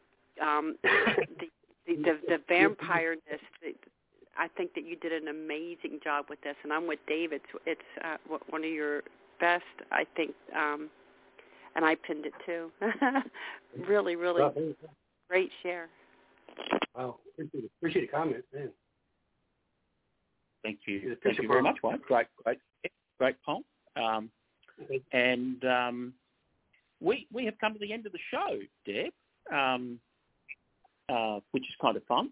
D: The vampire-ness. I think that you did an amazing job with this, and I'm with Dave. It's one of your best, I think, and I pinned it too. Really, really great share.
I: Wow, appreciate the comment, man.
C: Thank you. Thank you very much, Wayne. Great poem. And we have come to the end of the show, Deb, which is kind of fun.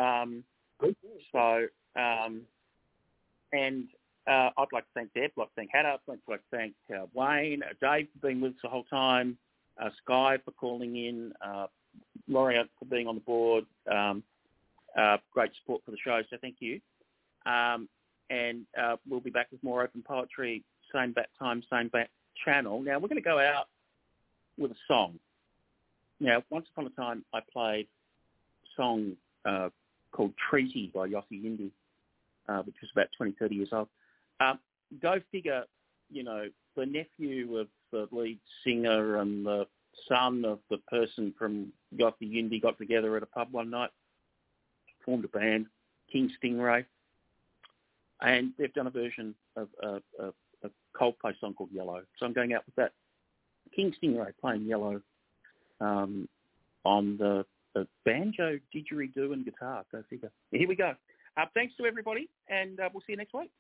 C: I'd like to thank Deb, I'd like to thank Hatter, I'd like to thank Wayne, Dave for being with us the whole time, Sky for calling in, Laurie for being on the board. Great support for the show, so thank you. And we'll be back with more open poetry, same bat time, same bat channel. Now, we're going to go out with a song. Now, once upon a time, I played a song called Treaty by Yossi Yindi, which was about 20, 30 years old. Go figure, the nephew of the lead singer and the son of the person from Yossi Yindi got together at a pub one night, formed a band, King Stingray, and they've done a version of a Coldplay song called Yellow. So I'm going out with that. King Stingray playing Yellow on the banjo, didgeridoo, and guitar. Go figure. Here we go. Thanks to everybody, and we'll see you next week.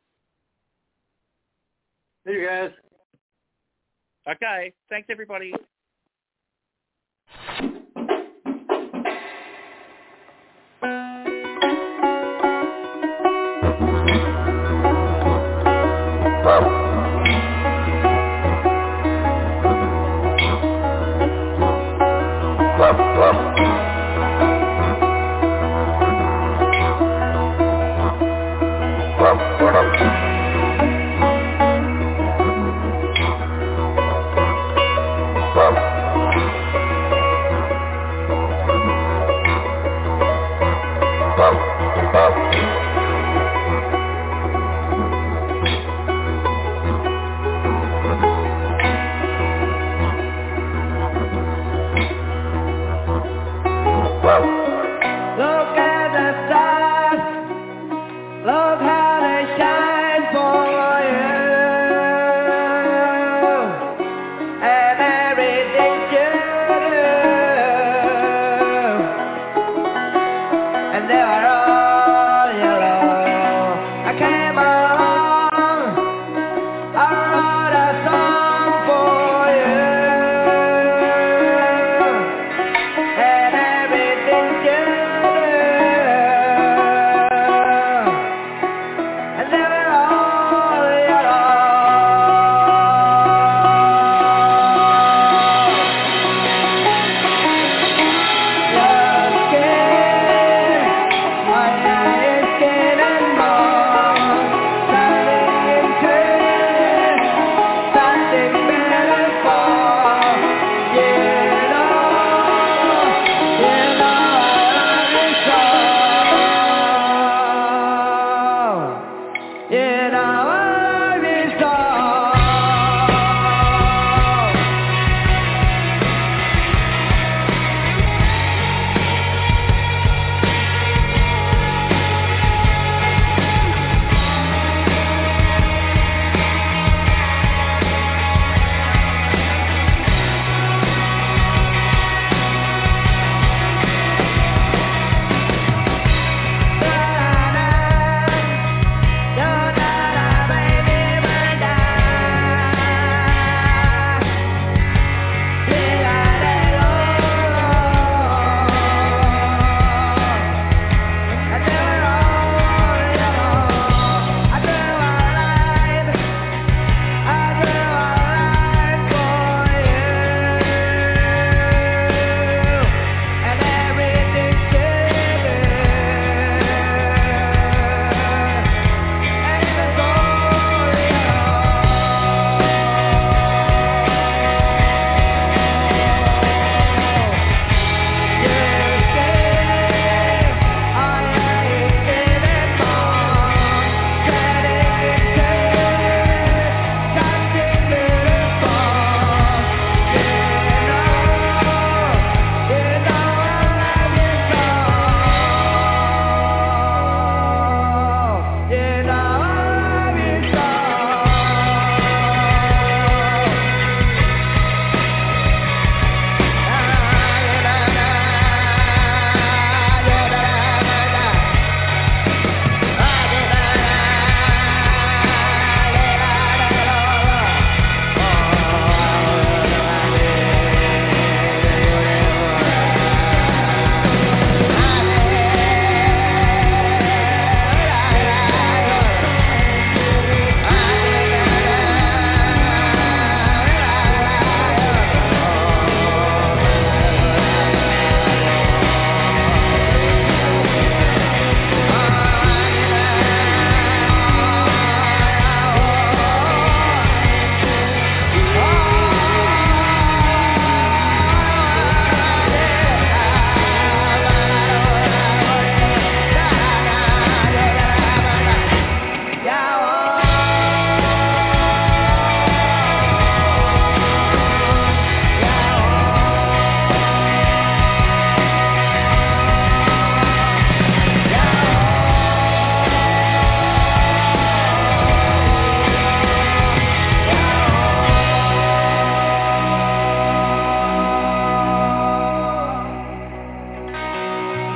I: See you guys.
C: Okay. Thanks, everybody.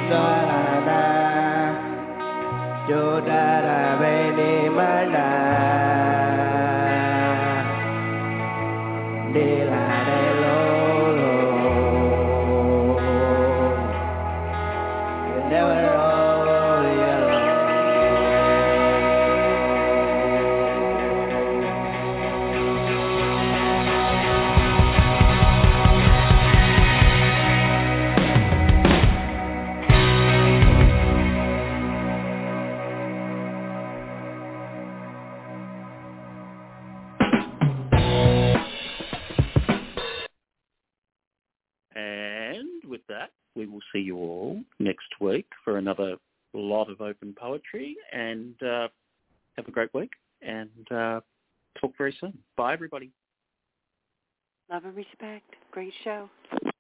C: We will see you all next week for another lot of open poetry, and have a great week, and talk very soon. Bye, everybody.
D: Love and respect. Great show.